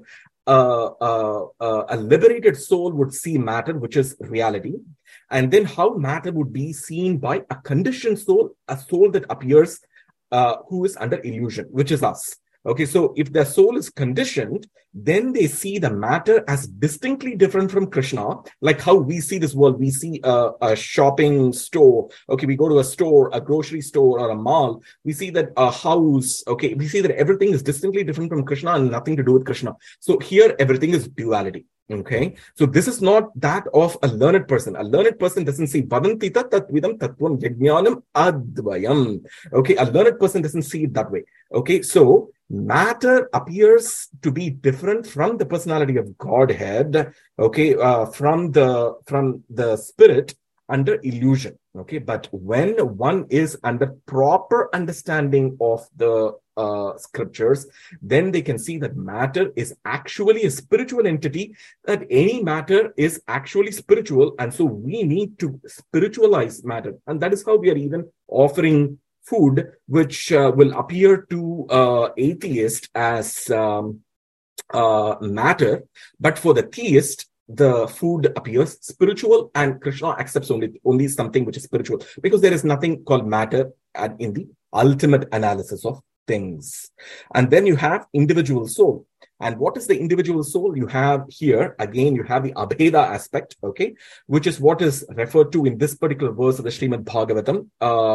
a liberated soul would see matter, which is reality. And then how matter would be seen by a conditioned soul, a soul that appears who is under illusion, which is us. Okay, so if their soul is conditioned, then they see the matter as distinctly different from Krishna, like how we see this world. We see a shopping store. Okay, we go to a store, a grocery store or a mall. We see that a house. Okay, we see that everything is distinctly different from Krishna and nothing to do with Krishna. So here, everything is duality. Okay, so this is not that of a learned person. A learned person doesn't see Vadantita Tatvidam Tatvam Yajnanam Advayam. Okay, a learned person doesn't see it that way. Okay, so matter appears to be different from the personality of Godhead. Okay, from the spirit under illusion. Okay, but when one is under proper understanding of the scriptures, then they can see that matter is actually a spiritual entity, that any matter is actually spiritual, and so we need to spiritualize matter. And that is how we are even offering food, which will appear to atheist as matter, but for the theist, the food appears spiritual, and Krishna accepts only something which is spiritual, because there is nothing called matter in the ultimate analysis of things. And then you have individual soul. And what is the individual soul? You have here, again, you have the Abheda aspect, okay, which is what is referred to in this particular verse of the Srimad Bhagavatam,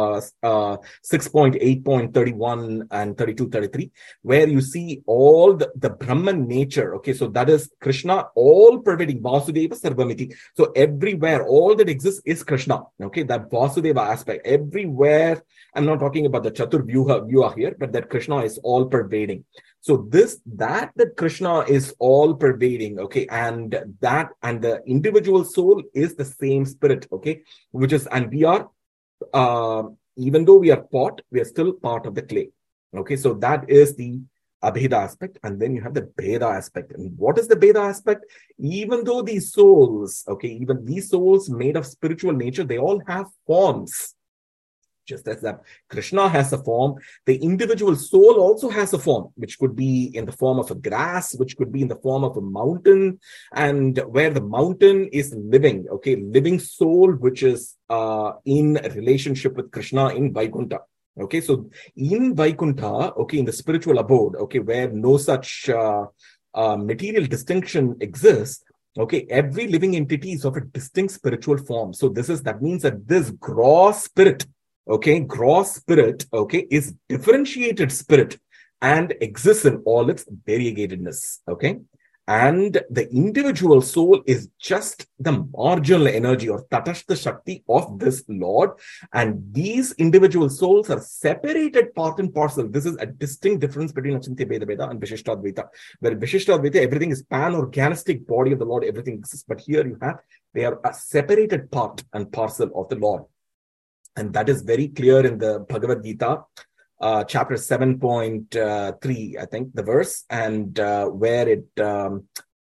6.8.31 and 32-33, where you see all the Brahman nature, okay, so that is Krishna, all pervading, Vasudeva Sarvamiti. So everywhere, all that exists is Krishna, okay, that Vasudeva aspect, everywhere. I'm not talking about the Chatur Vyuha here, but that Krishna is all pervading. So that Krishna is all pervading, okay, and the individual soul is the same spirit, okay, and we are, even though we are pot, we are still part of the clay, okay, so that is the Abheda aspect. And then you have the Bheda aspect. And what is the Bheda aspect? Even though these souls, okay, even these souls made of spiritual nature, they all have forms. Just as that Krishna has a form, the individual soul also has a form, which could be in the form of a grass, which could be in the form of a mountain, and where the mountain is living, okay, living soul, which is in relationship with Krishna in Vaikuntha. Okay, so in Vaikuntha, okay, in the spiritual abode, okay, where no such material distinction exists, okay, every living entity is of a distinct spiritual form. So that means that this gross spirit, okay, is differentiated spirit and exists in all its variegatedness, okay. And the individual soul is just the marginal energy or Tatashta Shakti of this Lord. And these individual souls are separated part and parcel. This is a distinct difference between Achintya Bheda and Vishishtadvaita. Where Vishishtadvaita, everything is pan-organistic body of the Lord, everything exists. But here you have, they are a separated part and parcel of the Lord. And that is very clear in the Bhagavad Gita. Chapter 7.3, I think, the verse, and where it the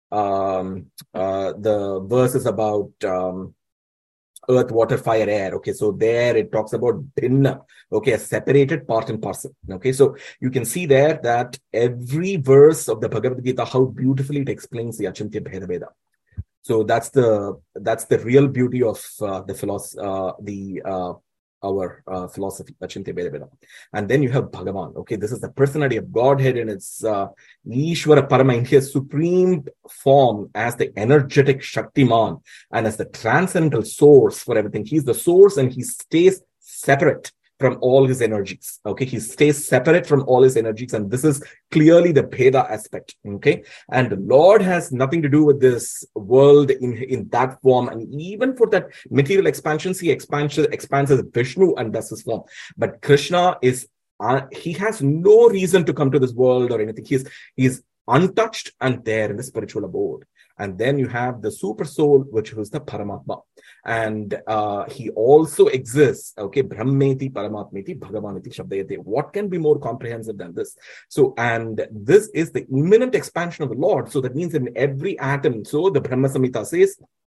verse is about earth, water, fire, air. Okay, so there it talks about bhinna. Okay, a separated part and parcel. Okay, so you can see there that every verse of the Bhagavad Gita, how beautifully it explains the Achintya Bheda Veda. So that's the real beauty of the philosophy. Our philosophy, Achintya Bheda Veda. And then you have Bhagavan. Okay, this is the personality of Godhead in its Ishvara Parama, in his supreme form as the energetic Shaktiman and as the transcendental source for everything. He's the source and he stays separate from all his energies. Okay, he stays separate from all his energies, and this is clearly the Bheda aspect. Okay, and the Lord has nothing to do with this world in that form, and even for that material expansion, he expands as Vishnu and does his form. But Krishna is he has no reason to come to this world or anything. He's untouched and there in the spiritual abode. And then you have the super soul, which is the Paramatma. And he also exists, okay, Brahmeti, Paramatmeti, Bhagavaniti, Shabdayate. What can be more comprehensive than this? So, and this is the imminent expansion of the Lord. So that means in every atom, so the Brahma Samhita says,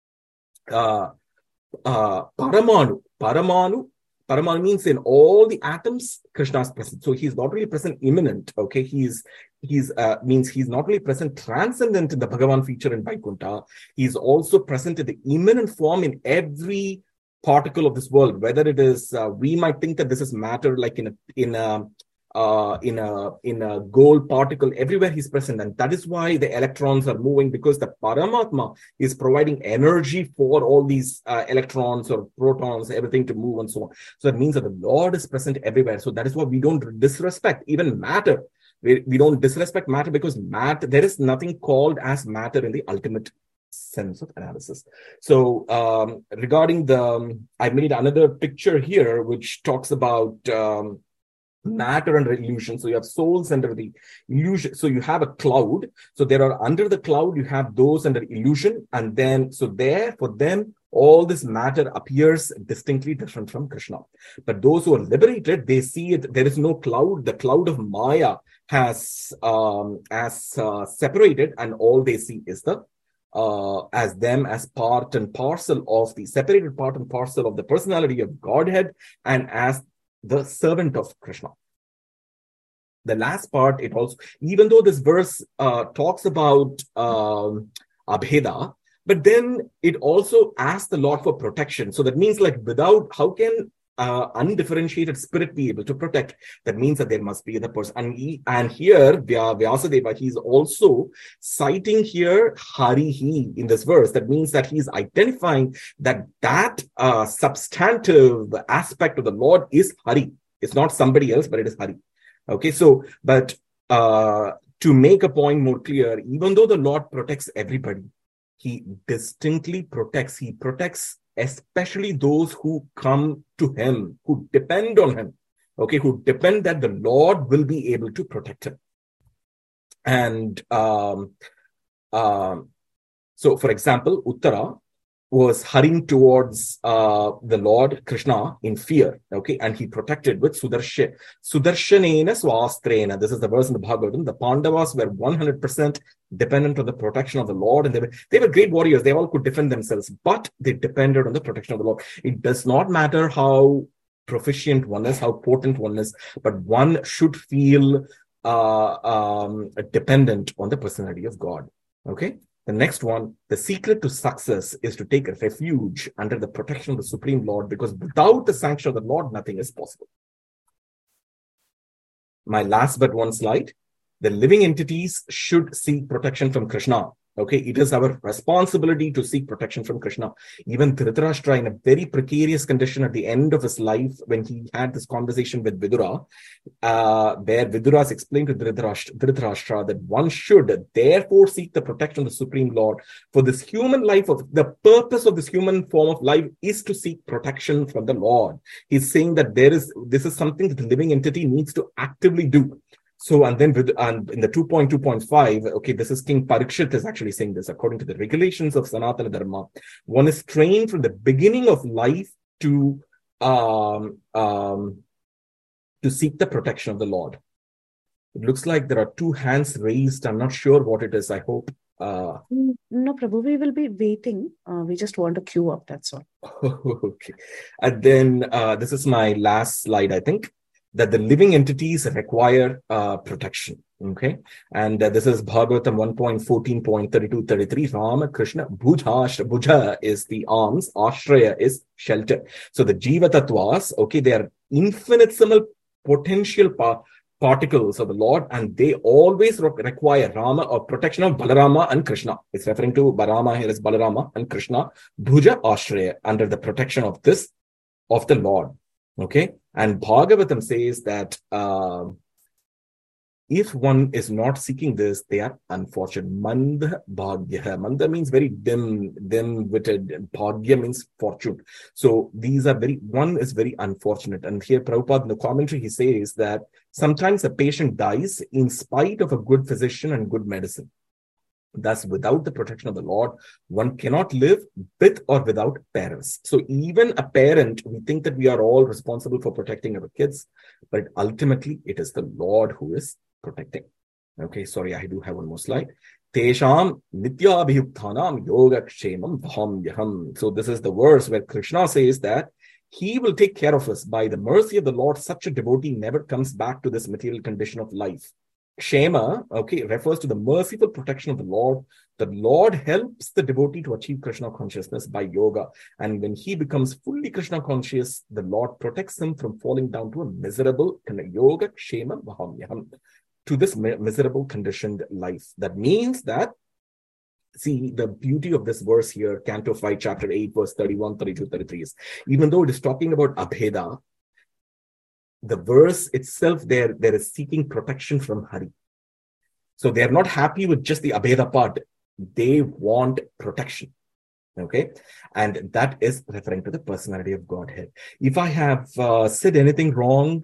Paramanu means in all the atoms, Krishna is present. So he's not really present immanent. Okay, he's means he's not only present transcendent in the Bhagavan feature in Vaikuntha, he's also present in the immanent form in every particle of this world. Whether it is, we might think that this is matter, like in a gold particle, everywhere he's present, and that is why the electrons are moving, because the Paramatma is providing energy for all these electrons or protons, everything to move and so on. So that means that the Lord is present everywhere. So that is why we don't disrespect even matter. We don't disrespect matter, because matter, there is nothing called as matter in the ultimate sense of analysis. So regarding I made another picture here which talks about matter under illusion. So you have souls under the illusion. So you have a cloud. So there are under the cloud, you have those under illusion. And then, so there for them, all this matter appears distinctly different from Krishna. But those who are liberated, they see it. There is no cloud. The cloud of Maya has separated, and all they see is as them as part and parcel of the separated part and parcel of the personality of Godhead, and as the servant of Krishna. The last part, it also, even though this verse talks about Abheda, but then it also asks the Lord for protection. So that means, like, without, how can undifferentiated spirit be able to protect? That means that there must be the person. And here, Vyasadeva, he's also citing here Harihi in this verse. That means that he's identifying that substantive aspect of the Lord is Hari. It's not somebody else, but it is Hari. Okay, so, but to make a point more clear, even though the Lord protects everybody, he distinctly protects. He protects especially those who come to him, who depend on him, okay, who depend that the Lord will be able to protect him. And so, for example, Uttara was hurrying towards the Lord Krishna in fear, okay, and he protected with Sudarshanena Swastrena. This is the verse in the Bhagavatam. The Pandavas were 100% dependent on the protection of the Lord, and they were great warriors. They all could defend themselves, but they depended on the protection of the Lord. It does not matter how proficient one is, how potent one is, but one should feel dependent on the personality of God. Okay. The next one, the secret to success is to take refuge under the protection of the Supreme Lord, because without the sanction of the Lord, nothing is possible. My last but one slide. The living entities should seek protection from Krishna. Okay, it is our responsibility to seek protection from Krishna. Even Dhritarashtra, in a very precarious condition at the end of his life, when he had this conversation with Vidura, where Vidura has explained to Dhritarashtra that one should therefore seek the protection of the Supreme Lord. For this human life, the purpose of this human form of life is to seek protection from the Lord. He's saying that this is something that the living entity needs to actively do. So, and then in the 2.2.5, okay, this is King Parikshit is actually saying this. According to the regulations of Sanatana Dharma, one is trained from the beginning of life to seek the protection of the Lord. It looks like there are two hands raised. I'm not sure what it is. I hope. No, Prabhu, we will be waiting. We just want to queue up, that's all. Okay. And then this is my last slide, I think, that the living entities require protection. Okay. And this is Bhagavatam 1.14.32-33. Rama, Krishna, Bhuja is the arms, Ashraya is shelter. So the Jiva Tattvas, okay, they are infinitesimal potential particles of the Lord, and they always require Rama or protection of Balarama and Krishna. It's referring to Balarama here as Balarama and Krishna. Bhuja Ashraya, under the protection of the Lord. Okay. And Bhagavatam says that if one is not seeking this, they are unfortunate. Manda bhagya. Manda means very dim-witted. Bhagya means fortune. So these are one is very unfortunate. And here Prabhupada in the commentary, he says that sometimes a patient dies in spite of a good physician and good medicine. Thus, without the protection of the Lord, one cannot live with or without parents. So even a parent, we think that we are all responsible for protecting our kids, but ultimately it is the Lord who is protecting. Okay, sorry, I do have one more slide. Tesham nityabhiyukthanam yogakshemam bhamyaham. So this is the verse where Krishna says that he will take care of us. By the mercy of the Lord, such a devotee never comes back to this material condition of life. Kshema, okay, refers to the merciful protection of the Lord. The Lord helps the devotee to achieve Krishna consciousness by yoga. And when he becomes fully Krishna conscious, the Lord protects him from falling down to a miserable yoga kshema vahamyaham, to this miserable conditioned life. That means that, see, the beauty of this verse here, Canto 5, chapter 8, verse 31, 32, 33 is, even though it is talking about Abheda, the verse itself there is seeking protection from Hari. So they are not happy with just the Abheda part. They want protection. Okay. And that is referring to the personality of Godhead. If I have said anything wrong,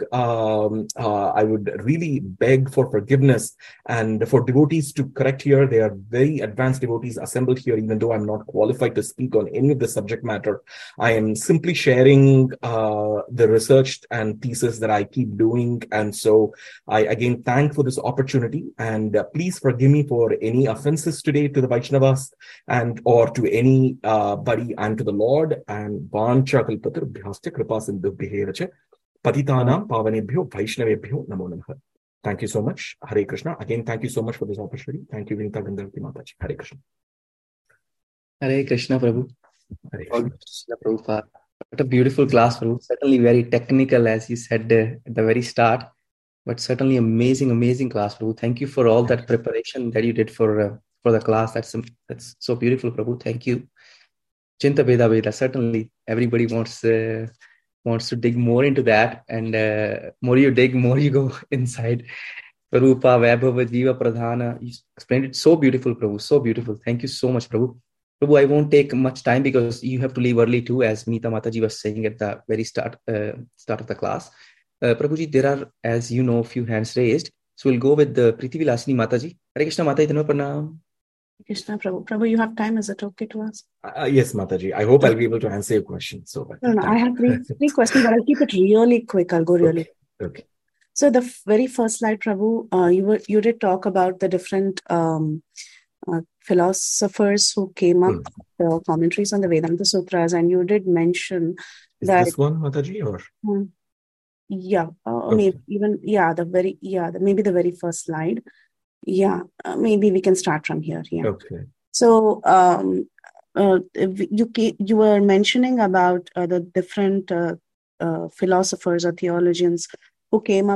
I would really beg for forgiveness and for devotees to correct here. They are very advanced devotees assembled here, even though I'm not qualified to speak on any of the subject matter. I am simply sharing the research and thesis that I keep doing. And so I again thank for this opportunity, and please forgive me for any offenses today to the Vaishnavas and or to any buddy and to the Lord, and Vancha Kalpatarubhyascha Kripa Sindhubhyacha Patitanam Pavanebhyo Vaishnavebhyo Namo Namaha. Thank you so much. Hare Krishna. Again, thank you so much for this opportunity. Thank you, Vinita Gandharati Mataji. Hare Krishna. Hare Krishna, Prabhu. Hare Krishna. Prabhupada. What a beautiful class, Prabhu. Certainly very technical, as you said at the very start, but certainly amazing class, Prabhu. Thank you for all that preparation that you did for the class. That's so beautiful, Prabhu. Thank you. Chinta Veda. Certainly, everybody wants to dig more into that, and more you dig, more you go inside. Prabhupada, Vaibhava, Jiva, Pradhana. You explained it so beautiful, Prabhu. So beautiful. Thank you so much, Prabhu. Prabhu, I won't take much time because you have to leave early too, as Meeta Mataji was saying at the very start of the class. Prabhuji, there are, as you know, a few hands raised. So we'll go with the Priti Vilasini Mataji. Hare Krishna, Mataji, Dhanva Pranam. Krishna, Prabhu. Prabhu, you have time? Is it okay to ask? Yes, Mataji. I hope I'll be able to answer your question. So, No, I have three questions, but I'll keep it really quick. I'll go really quick. Okay. So the very first slide, Prabhu, you did talk about the different philosophers who came up with the commentaries on the Vedanta Sutras, and you did mention that. Is this one, Mataji, or? Yeah, Okay. maybe even maybe the very first slide. Yeah, maybe we can start from here. Yeah. Okay. So you were mentioning about the different philosophers or theologians who came up with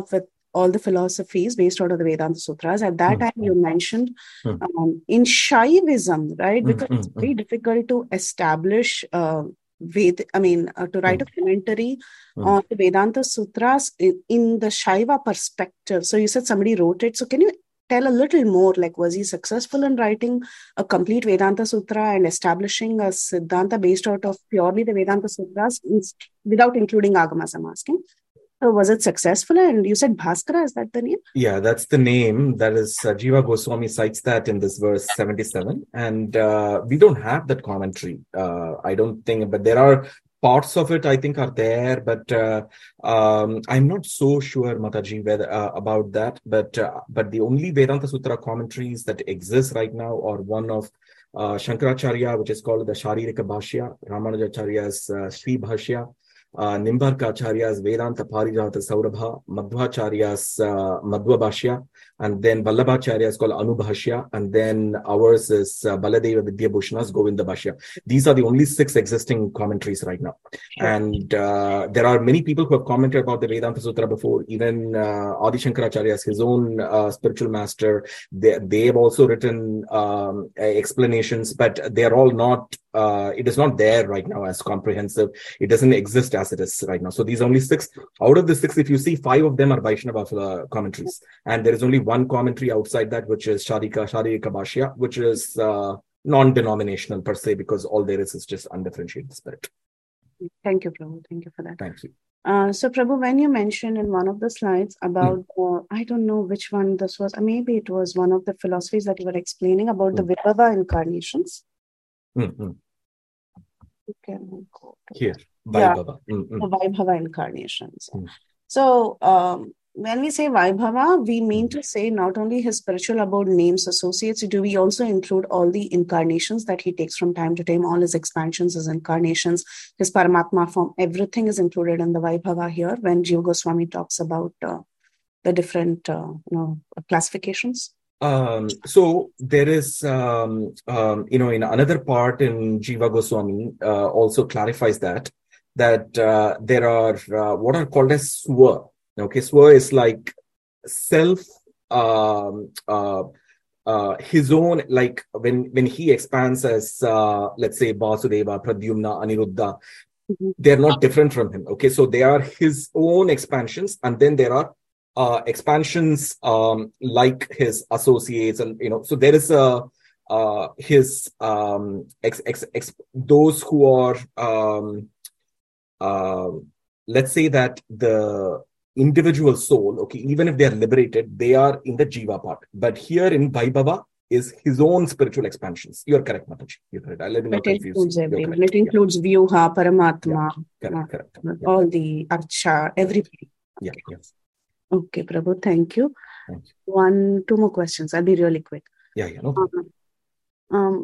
all the philosophies based out of the Vedanta Sutras. At that time, you mentioned Mm. in Shaivism, right? Mm, Because it's very difficult to establish to write a commentary on the Vedanta Sutras in the Shaiva perspective. So you said somebody wrote it. So can you tell a little more, like, was he successful in writing a complete Vedanta Sutra and establishing a Siddhanta based out of purely the Vedanta Sutras without including Agamas, I'm asking? So was it successful? And you said Bhaskara, is that the name? Yeah, that's the name. That is, Jiva Goswami cites that in this verse 77. And we don't have that commentary, I don't think, but there are parts of it I think are there, but I'm not so sure, Mataji, whether about that. But the only Vedanta Sutra commentaries that exist right now are one of Shankaracharya, which is called the Sharirika Bhashya, Ramanujacharya's Sri Bhashya, Nimbarka Acharya's Vedanta Parijata Saurabha, Madhvacharya's Madhva Bhashya, and then Vallabhacharya's called Anubhashya, and then ours is Baladeva Vidyabhushana's Govinda Bhashya. These are the only 6 existing commentaries right now. Sure. And there are many people who have commented about the Vedanta Sutra before, even Adi Shankaracharya, his own spiritual master. They have also written explanations, but they are all not, it is not there right now as comprehensive. It doesn't exist as it is right now. So these are only 6. Out of the 6, if you see, 5 of them are Vaishnava commentaries. And there is only one commentary outside that, which is Sharirika Bhashya, which is non-denominational per se, because all there is just undifferentiated spirit. Thank you, Prabhu. Thank you for that. Thank you. So, Prabhu, when you mentioned in one of the slides about, I don't know which one this was, maybe it was one of the philosophies that you were explaining about the Vibhava incarnations. You can go to here, Vaibhava. The Vaibhava incarnations. So, when we say Vaibhava, we mean to say not only his spiritual abode names associates, do we also include all the incarnations that he takes from time to time, all his expansions, his incarnations, his Paramatma form, everything is included in the Vaibhava here when Jiva Goswami talks about the different classifications? So there is, in another part in Jiva Goswami also clarifies that there are what are called as swa. Okay, swa is like self, his own, like when he expands as, let's say, Vasudeva, Pradyumna, Aniruddha, they're not different from him. Okay, so they are his own expansions, and then there are expansions like his associates, and so there is his those who are let's say that the individual soul, okay, even if they are liberated, they are in the Jiva part. But here in Vaibhava is his own spiritual expansions. You are correct, Mataji. You're correct. Let me not confuse you. Includes everyone. It includes Vyuha, Paramatma, correct. all the Archa, everybody. Yeah. Yes. Okay, Prabhu, thank you. 2 more questions. I'll be really quick. No problem.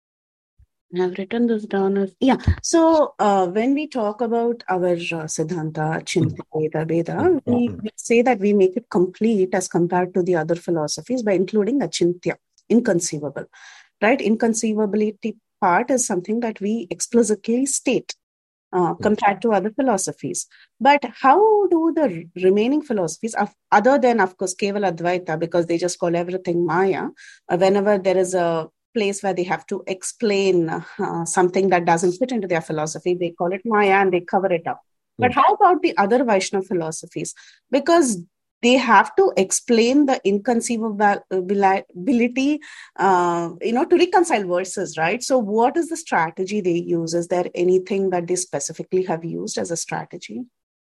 I've written this down. So when we talk about our Siddhanta, Achintya, Veda, we say that we make it complete as compared to the other philosophies by including Achintya, inconceivable, right? Inconceivability part is something that we explicitly state compared to other philosophies. But how do the remaining philosophies, other than, of course, Kevala Advaita, because they just call everything Maya, whenever there is a place where they have to explain something that doesn't fit into their philosophy, they call it Maya and they cover it up. But how about the other Vaishnava philosophies? Because they have to explain the inconceivability, to reconcile verses, right? So what is the strategy they use? Is there anything that they specifically have used as a strategy?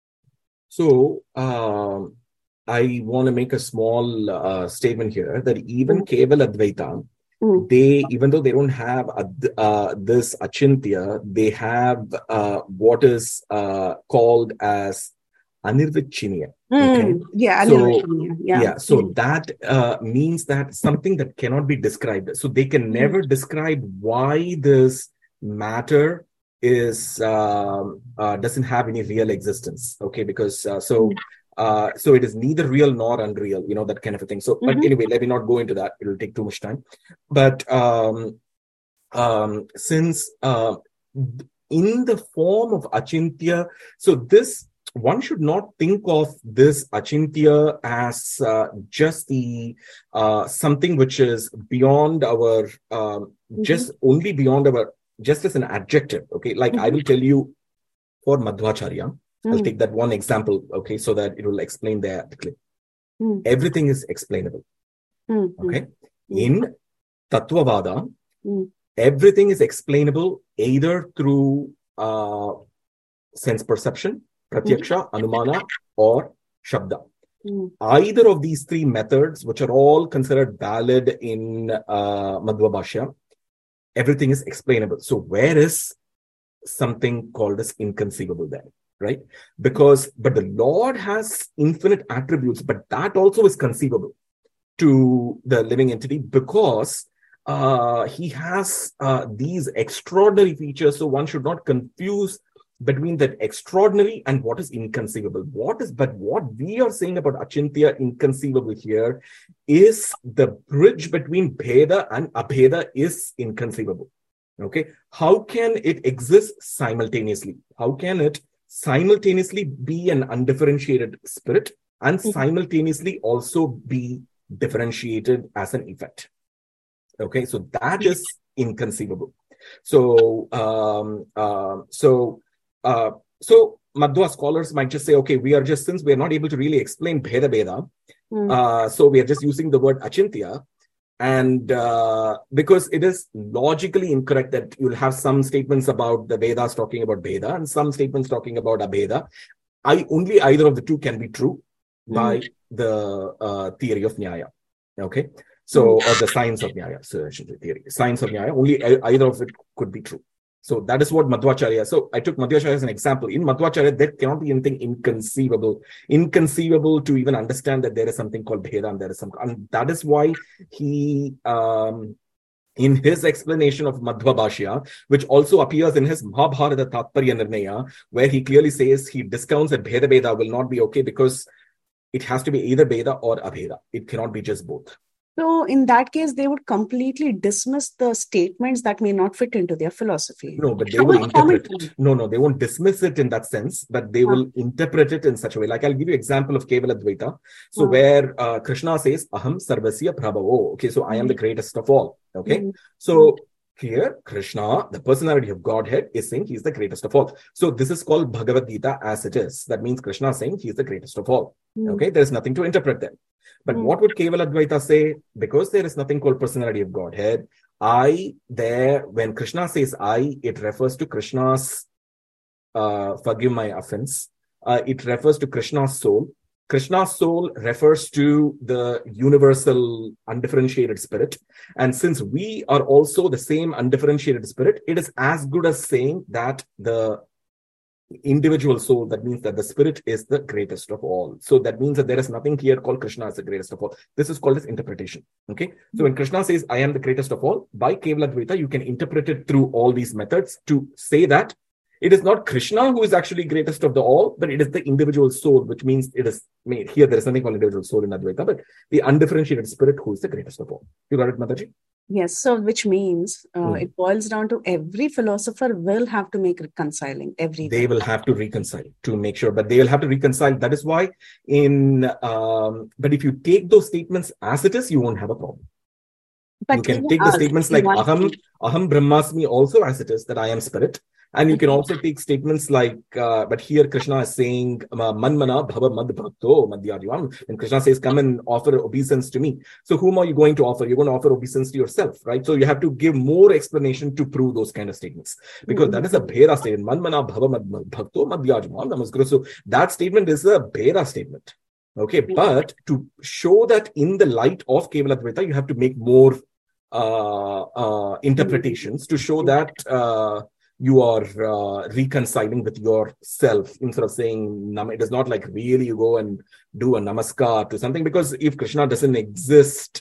So I want to make a small statement here that even Kevala Advaita, they, even though they don't have this Achintya, they have what is called as Anirvichiniya. Okay. So that means that something that cannot be described. So they can never describe why this matter is doesn't have any real existence. Okay, because so it is neither real nor unreal, that kind of a thing. So, but anyway, let me not go into that. It will take too much time. But since in the form of Achintya, so this one should not think of this achintya as just the something which is beyond our, just only beyond our, just as an adjective. Okay, like I will tell you for Madhvacharya, I'll take that one example, okay, so that it will explain there. Everything is explainable. Okay, in Tattvavada, everything is explainable either through sense perception, pratyaksha, anumana, or shabda. Either of these three methods, which are all considered valid in Madhva Bhashya, everything is explainable. So where is something called as inconceivable then, right? Because, but the Lord has infinite attributes, but that also is conceivable to the living entity because he has these extraordinary features. So one should not confuse between that extraordinary and what is inconceivable. But what we are saying about achintya, inconceivable here, is the bridge between bheda and abheda is inconceivable. Okay, how can it exist simultaneously? How can it simultaneously be an undifferentiated spirit and simultaneously also be differentiated as an effect? Okay, so that is inconceivable. So Madhva scholars might just say, okay, since we are not able to really explain bheda, so we are just using the word achintya. And because it is logically incorrect that you'll have some statements about the Vedas talking about Bheda and some statements talking about Abheda. Only either of the two can be true by the theory of Nyaya. Okay. So, or the science of Nyaya. So, theory. Science of Nyaya, only either of it could be true. So that is what Madhvacharya. So I took Madhvacharya as an example. In Madhvacharya, there cannot be anything inconceivable to even understand that there is something called Bheda and there is and that is why he, in his explanation of Madhva Bhashya, which also appears in his Mahabharata Tatparya Nirnaya, where he clearly says he discounts that Bheda will not be okay because it has to be either Bheda or Abheda. It cannot be just both. So in that case, they would completely dismiss the statements that may not fit into their philosophy. No, but they will interpret it. No, they won't dismiss it in that sense, but they will interpret it in such a way. Like I'll give you an example of Kevala Dvaita. So where Krishna says, Aham Sarvasya Prabhavo. Okay, so I am the greatest of all. Okay, so here Krishna, the personality of Godhead, is saying he is the greatest of all. So this is called Bhagavad Gita as it is. That means Krishna is saying he is the greatest of all. Okay, there is nothing to interpret there. But what would Kevala Dvaita say? Because there is nothing called personality of Godhead, when Krishna says I, it refers to Krishna's, forgive my offense, it refers to Krishna's soul. Krishna's soul refers to the universal undifferentiated spirit. And since we are also the same undifferentiated spirit, it is as good as saying that the individual soul, that means that the spirit is the greatest of all. So that means that there is nothing here called Krishna as the greatest of all. This is called as interpretation. Okay. So when Krishna says, I am the greatest of all, by Kevala Dvaita, you can interpret it through all these methods to say that it is not Krishna who is actually greatest of the all, but it is the individual soul, which means it is, here there is nothing called individual soul in Advaita, but the undifferentiated spirit who is the greatest of all. You got it, Mataji? Yes, so which means it boils down to every philosopher will have to make reconciling every They will have to reconcile to make sure, but they will have to reconcile. That is why but if you take those statements as it is, you won't have a problem. But you can take the statements like Aham Brahmasmi also as it is, that I am spirit. And you can also take statements like, but here Krishna is saying, Manmana Bhava Mad Bhakto Madhyajivam. And Krishna says, come and offer obeisance to me. So whom are you going to offer? You're going to offer obeisance to yourself, right? So you have to give more explanation to prove those kind of statements. Because that is a Bhera statement. Manmana Bhava Mad Bhakto Madhyajivam Namaskara. So that statement is a Bhera statement. Okay, but to show that in the light of Kevala Dvaita, you have to make more interpretations to show that you are reconciling with yourself instead of saying it is not like really you go and do a namaskar to something, because if Krishna doesn't exist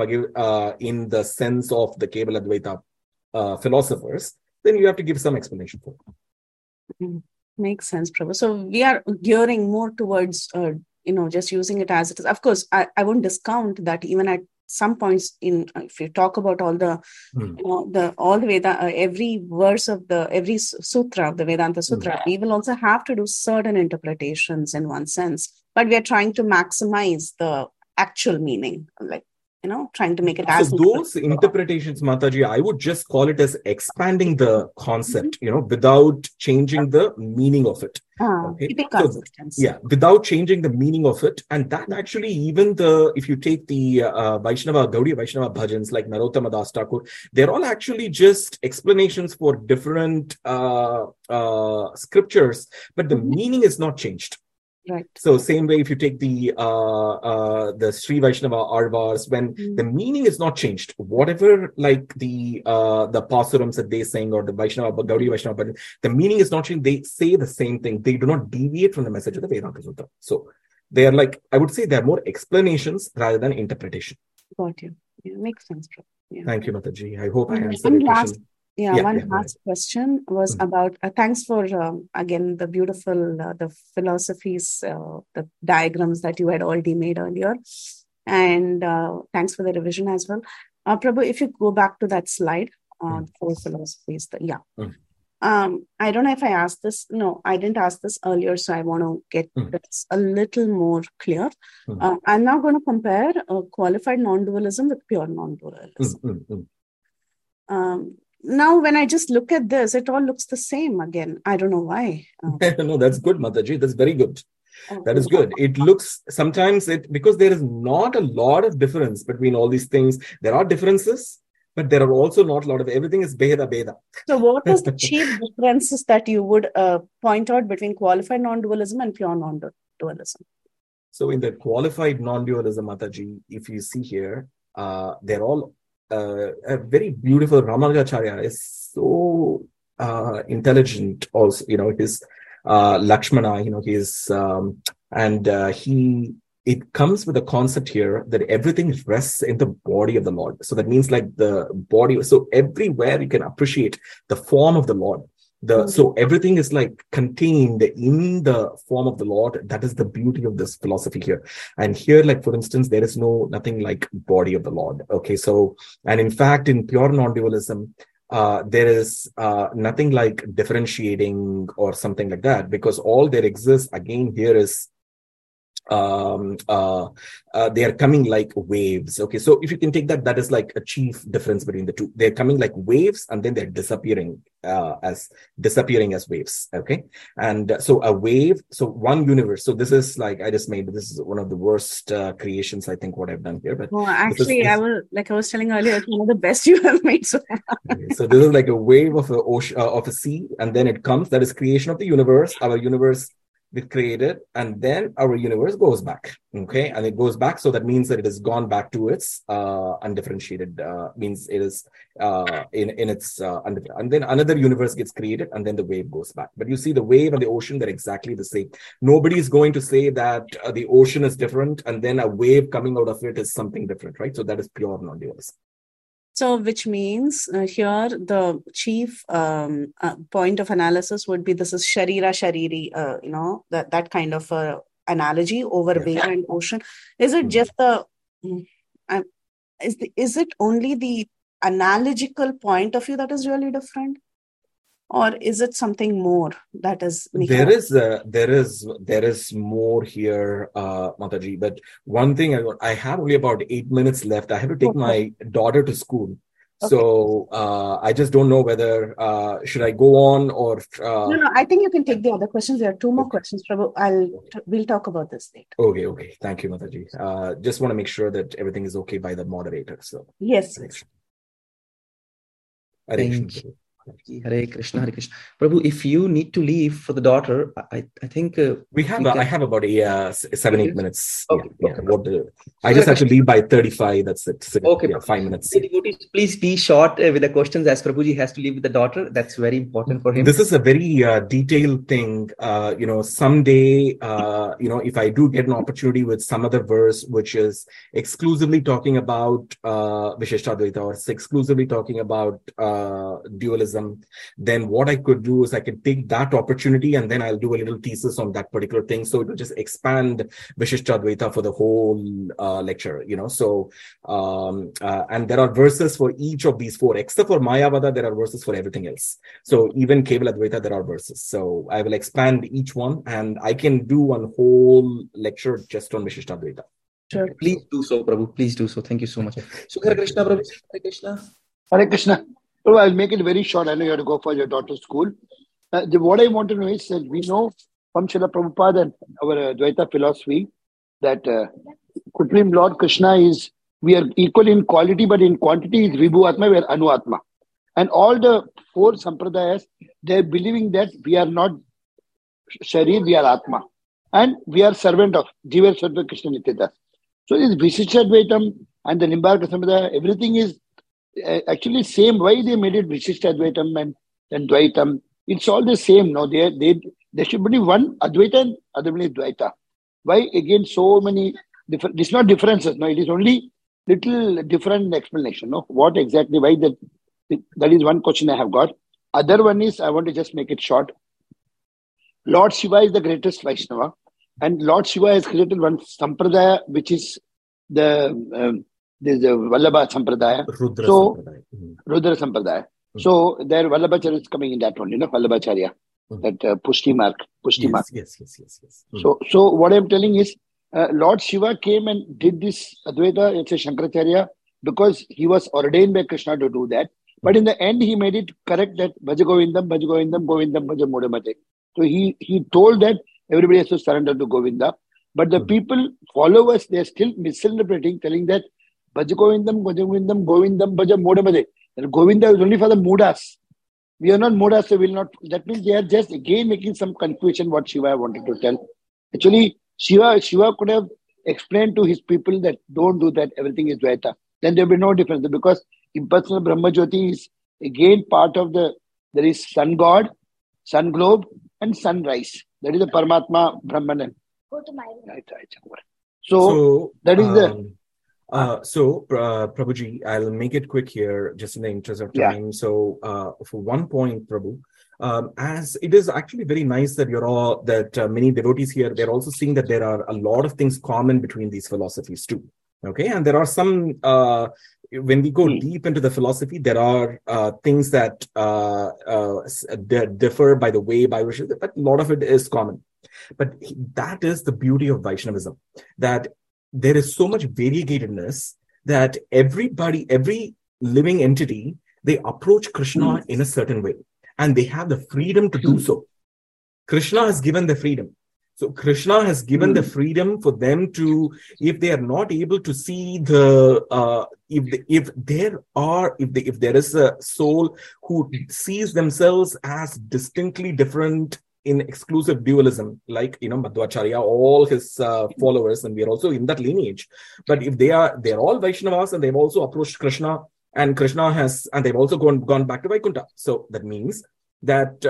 in the sense of the Kevala Dvaita philosophers, then you have to give some explanation for it. Makes sense, Prabhu. So we are gearing more towards just using it as it is. Of course, I won't discount that even at some points in, if you talk about all the, all the Veda, every verse of every sutra of the Vedanta Sutra, we will also have to do certain interpretations in one sense, but we are trying to maximize the actual meaning, like, trying to make it as... So those interpretations, Mataji, I would just call it as expanding the concept, without changing the meaning of it. Okay. So, without changing the meaning of it. And that actually, even if you take the Gaudiya Vaishnava bhajans like Narottama Das Thakur, they're all actually just explanations for different scriptures, but the meaning is not changed. Right. So same way, if you take the Sri Vaishnava Arvas, when the meaning is not changed, whatever like the Pasurams that they sing or the Gaudiya Vaishnava, the meaning is not changed. They say the same thing. They do not deviate from the message of the Vedanta Sutra. So they are like, I would say they're more explanations rather than interpretation. Got you. Yeah, makes sense. Yeah. Thank you, Mataji. I hope I answered your question. One last question was about, thanks for, again, the beautiful, the philosophies, the diagrams that you had already made earlier. And thanks for the revision as well. Prabhu, if you go back to that slide, the four philosophies, I don't know if I asked this. No, I didn't ask this earlier, so I want to get this a little more clear. I'm now going to compare qualified non-dualism with pure non-dualism. Now, when I just look at this, it all looks the same again. I don't know why. No, that's good, Mataji. That's very good. That is good. It looks sometimes because there is not a lot of difference between all these things. There are differences, but there are also not a lot of everything is Bheda. So what is the chief differences that you would point out between qualified non-dualism and pure non-dualism? So in the qualified non-dualism, Mataji, if you see here, they're all a very beautiful. Ramanujacharya is so intelligent also, his Lakshmana, his it comes with a concept here that everything rests in the body of the Lord. So that means like the body, so everywhere you can appreciate the form of the Lord. So everything is like contained in the form of the Lord. That is the beauty of this philosophy here. And here, like, for instance, there is nothing like body of the Lord. Okay. So, and in fact, in pure non-dualism, there is nothing like differentiating or something like that, because all there exists again here is they are coming like waves. Okay, so if you can take that is like a chief difference between the two. They're coming like waves and then they're disappearing as waves. Okay, and so a wave, so one universe. So this is like this is one of the worst creations, I think, what I've done here. But actually, I was telling earlier, it's one of the best you have made. So so this is like a wave of a ocean, of a sea, and then it comes. That is creation of the universe. Our universe we created, and then our universe goes back. Okay, and it goes back, so that means that it has gone back to its undifferentiated, means it is in its and then another universe gets created, and then the wave goes back. But you see, the wave and the ocean, they're exactly the same. Nobody is going to say that the ocean is different and then a wave coming out of it is something different, right? So that is pure non-dualism. So, which means here the chief point of analysis would be, this is Sharira Shariri, that kind of analogy over wave and ocean. Is it just is it only the analogical point of view that is really different? Or is it something more that is? There is more here, Mataji. But one thing I have only about 8 minutes left. I have to take my daughter to school, so I just don't know whether should I go on or. No. I think you can take the other questions. There are two more questions, Prabhu. We'll talk about this later. Okay. Thank you, Mataji. Just want to make sure that everything is okay by the moderator. So yes. Thank you. Hare Krishna. Prabhu, if you need to leave for the daughter, I think I have about 7-8 minutes. Okay. I just have to leave by 35. That's it. So, okay. 5 minutes. Please be short with the questions, as Prabhuji has to leave with the daughter. That's very important for him. This is a very detailed thing. Someday, if I do get an opportunity with some other verse which is exclusively talking about Vishishtadvaita or exclusively talking about dualism, dualism, then what I could do is I could take that opportunity and then I'll do a little thesis on that particular thing. So it will just expand Vishishtadvaita for the whole lecture, So, and there are verses for each of these four, except for Mayavada, there are verses for everything else. So even Kevala Advaita, there are verses. So I will expand each one and I can do one whole lecture just on Vishishtadvaita. Sure. Please do so, Prabhu. Please do so. Thank you so much. So, Hare Krishna, Prabhu. Hare Krishna. Hare Krishna. Prabhu, I'll make it very short. I know you have to go for your daughter's school. What I want to know is that we know from Srila Prabhupada and our Dvaita philosophy that Supreme Lord Krishna we are equal in quality, but in quantity is Vibhu Atma, we are Anu Atma. And all the four Sampradayas, they're believing that we are not Sharir, we are Atma. And we are servant of Jiva Sattva Krishna Nityata. So this Vishishtadvaitam and the Nimbarka Sampradaya, everything is actually same. Why they made it Vishishtadvaitam and then Dvaitam? It's all the same. No, there should be one Advaita and other one is Dvaita. Why again so many different? It's not differences. No, it is only little different explanation. No, what exactly? Why that is one question I have got. Other one is I want to just make it short. Lord Shiva is the greatest Vaishnava. And Lord Shiva has created one sampradaya, which is the Vallabha sampradaya. Rudra sampradaya. So there Vallabhacharya is coming in that one, Vallabhacharya, that Pushti mark. Yes. So what I'm telling is, Lord Shiva came and did this Advaita, it's a Shankaracharya, because he was ordained by Krishna to do that. But in the end, he made it correct that Bhaja Govindam, Govindam, Bhaja Mudamate. So he told that everybody has to surrender to Govinda. But the people, followers, they are still misinterpreting, telling that Bhaja Govindam, Govindam, Bhaja Mudamate. And Govinda is only for the Mudas. We are not Mudas, so will not. That means they are just again making some confusion what Shiva wanted to tell. Actually, Shiva could have explained to his people that don't do that, everything is Dvaita. Then there will be no difference because impersonal Brahma Jyoti is again part of there is sun god, sun globe, and sunrise. That is the Paramatma Brahmanan. Right. So that is Prabhuji, I'll make it quick here, just in the interest of time. Yeah. So, for one point, Prabhu, as it is actually very nice that many devotees here, they're also seeing that there are a lot of things common between these philosophies too. Okay, and there are some, when we go deep into the philosophy, there are things that differ by the way by which, but a lot of it is common. But that is the beauty of Vaishnavism, that there is so much variegatedness that every living entity, they approach Krishna in a certain way and they have the freedom to do so. Krishna has given the freedom. So Krishna has given the freedom for them to, if they are not able to see if there is a soul who sees themselves as distinctly different in exclusive dualism, like Madhvacharya, all his followers, and we are also in that lineage. But if they're all Vaishnavas and they've also approached Krishna, and Krishna and they've also gone back to Vaikuntha. So that means that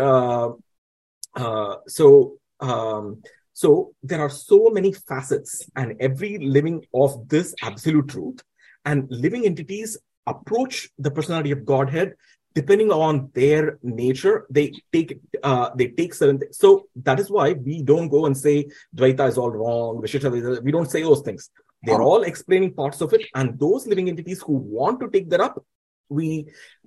so there are so many facets and every living of this absolute truth, and living entities approach the personality of Godhead depending on their nature. They take certain things. So that is why we don't go and say Dvaita is all wrong, Vishishtadvaita. We don't say those things. They're all explaining parts of it, and those living entities who want to take that up, we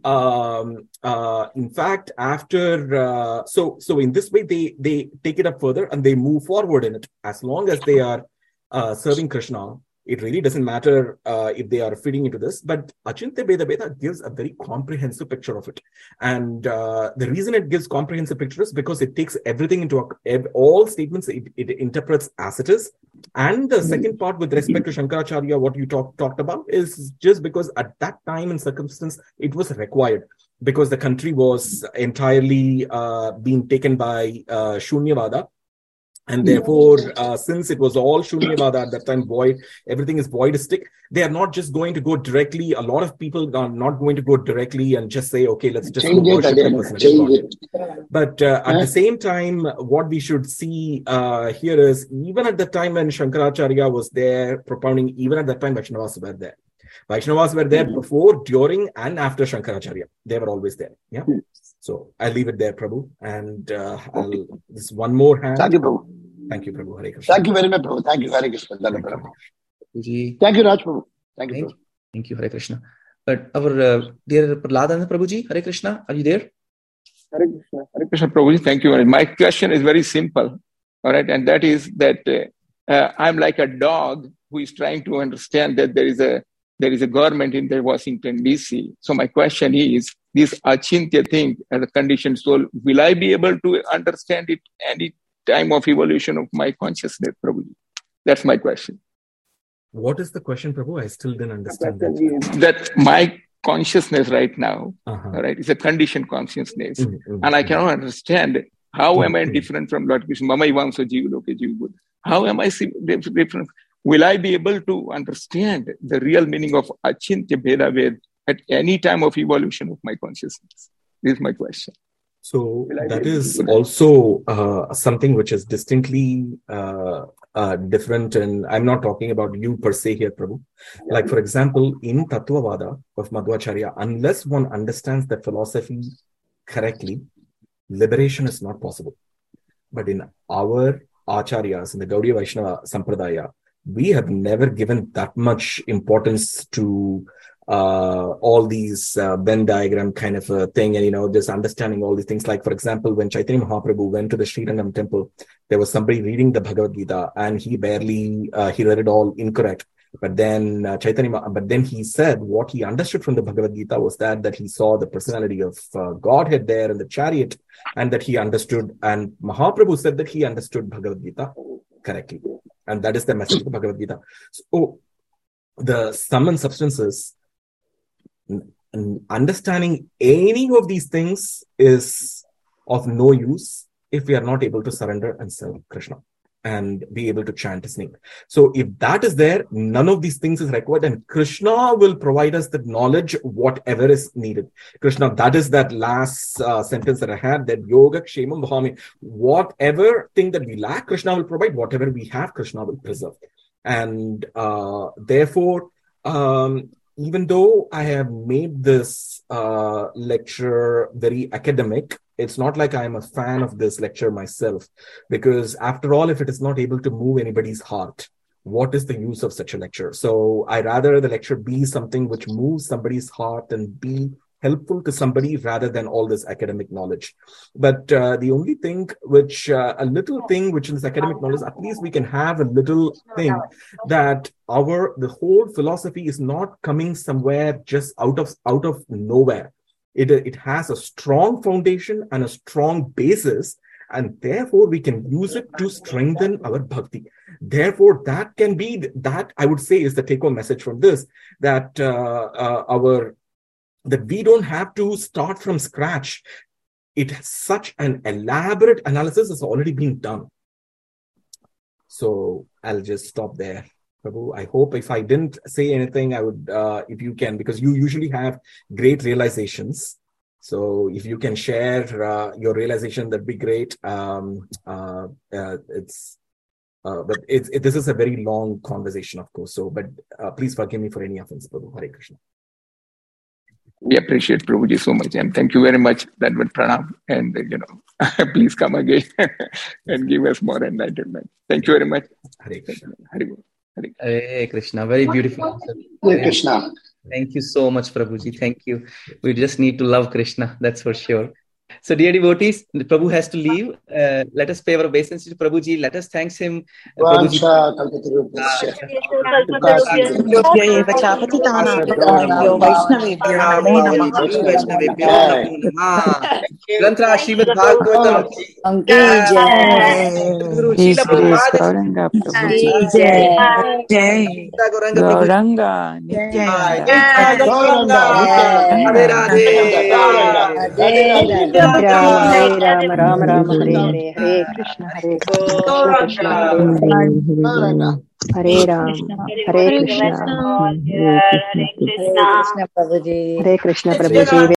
in fact after so in this way they take it up further and they move forward in it. As long as they are serving Krishna, it really doesn't matter if they are fitting into this. But Achintya Bheda gives a very comprehensive picture of it. And the reason it gives comprehensive picture is because it takes everything into all statements, it interprets as it is. And the second part with respect to Shankaracharya, what you talked about, is just because at that time and circumstance, it was required. Because the country was entirely being taken by Shunyavada. And therefore, since it was all Shunyavada at that time, everything is voidistic, they are not just going to go directly. A lot of people are not going to go directly and just say, okay, let's just worship the person. But at the same time, what we should see here is, even at the time when Shankaracharya was there propounding, even at that time, Vaishnavas were there. Vaishnavas were there before, during, and after Shankaracharya. They were always there. Yeah. So I'll leave it there, Prabhu. And this one more hand. Thank you, Prabhu. Thank you, Prabhu. Hare Krishna. Thank you very much, Prabhu. Thank you, Hare Krishna. Prabhuji. Thank you, Raj Prabhu. Thank you, Prabhu. Thank you, Hare Krishna. But our dear Prahladananda Prabhuji, Hare Krishna, are you there? Hare Krishna, Prabhuji. Thank you very much. My question is very simple. All right. And that is that I'm like a dog who is trying to understand that there is a government in the Washington, D.C. So my question is, this achintya thing as a conditioned soul, will I be able to understand it any time of evolution of my consciousness, Prabhuji? That's my question. What is the question, Prabhu? I still didn't understand that. That my consciousness right now, all right, is a conditioned consciousness. And I cannot understand how am I different from Lord Krishna? Mama Ivamsa Jiva Loke Jiva Buddha. How am I different? Will I be able to understand the real meaning of Achintya Bheda Ved at any time of evolution of my consciousness? This is my question. So that is also something which is distinctly different. And I'm not talking about you per se here, Prabhu. Like, for example, in Tattvavada of Madhvacharya, unless one understands that philosophy correctly, liberation is not possible. But in our Acharyas, in the Gaudiya Vaishnava Sampradaya, we have never given that much importance to all these Venn diagram kind of a thing, and just understanding all these things. Like, for example, when Chaitanya Mahaprabhu went to the Srirangam temple, there was somebody reading the Bhagavad Gita, and he barely he read it all incorrect. But then he said what he understood from the Bhagavad Gita was that he saw the personality of Godhead there in the chariot, and that he understood. And Mahaprabhu said that he understood Bhagavad Gita correctly, and that is the message of the Bhagavad Gita. So the sum and substances. Understanding any of these things is of no use if we are not able to surrender and serve Krishna and be able to chant his name. So if that is there, none of these things is required, and Krishna will provide us the knowledge, whatever is needed. Krishna, that is that last sentence that I had, that yoga kshemam bhavami. Whatever thing that we lack, Krishna will provide. Whatever we have, Krishna will preserve. And therefore, even though I have made this lecture very academic, it's not like I'm a fan of this lecture myself, because after all, if it is not able to move anybody's heart, what is the use of such a lecture? So I rather the lecture be something which moves somebody's heart and be helpful to somebody rather than all this academic knowledge. But the only thing which, a little thing which is academic knowledge, at least we can have a little thing that the whole philosophy is not coming somewhere just out of nowhere. It has a strong foundation and a strong basis, and therefore we can use it to strengthen our bhakti. Therefore, that can be, that I would say is the take-home message from this, that that we don't have to start from scratch. It has such an elaborate analysis has already been done. So I'll just stop there, Prabhu. I hope if I didn't say anything, I would, if you can, because you usually have great realizations. So if you can share your realization, that'd be great. But this is a very long conversation, of course. So, but please forgive me for any offense, Prabhu. Hare Krishna. We appreciate Prabhuji so much, and thank you very much. That would pranam, and please come again and give us more enlightenment. Thank you very much. Hare Krishna. Hare Krishna. Very beautiful. Hare Krishna. Thank you so much, Prabhuji. Thank you. We just need to love Krishna. That's for sure. So, dear devotees, Prabhu has to leave. Let us pay our obeisance to Prabhuji. Let us thank him. Prabhuji. Grantra Srimad Bhagavatam. Guru Srila Prabhupada. Gauranga. Radhe Ram Ram Ram Hare Hare Krishna Krishna Hare Ram Hare Krishna Hare Krishna Prabhuji.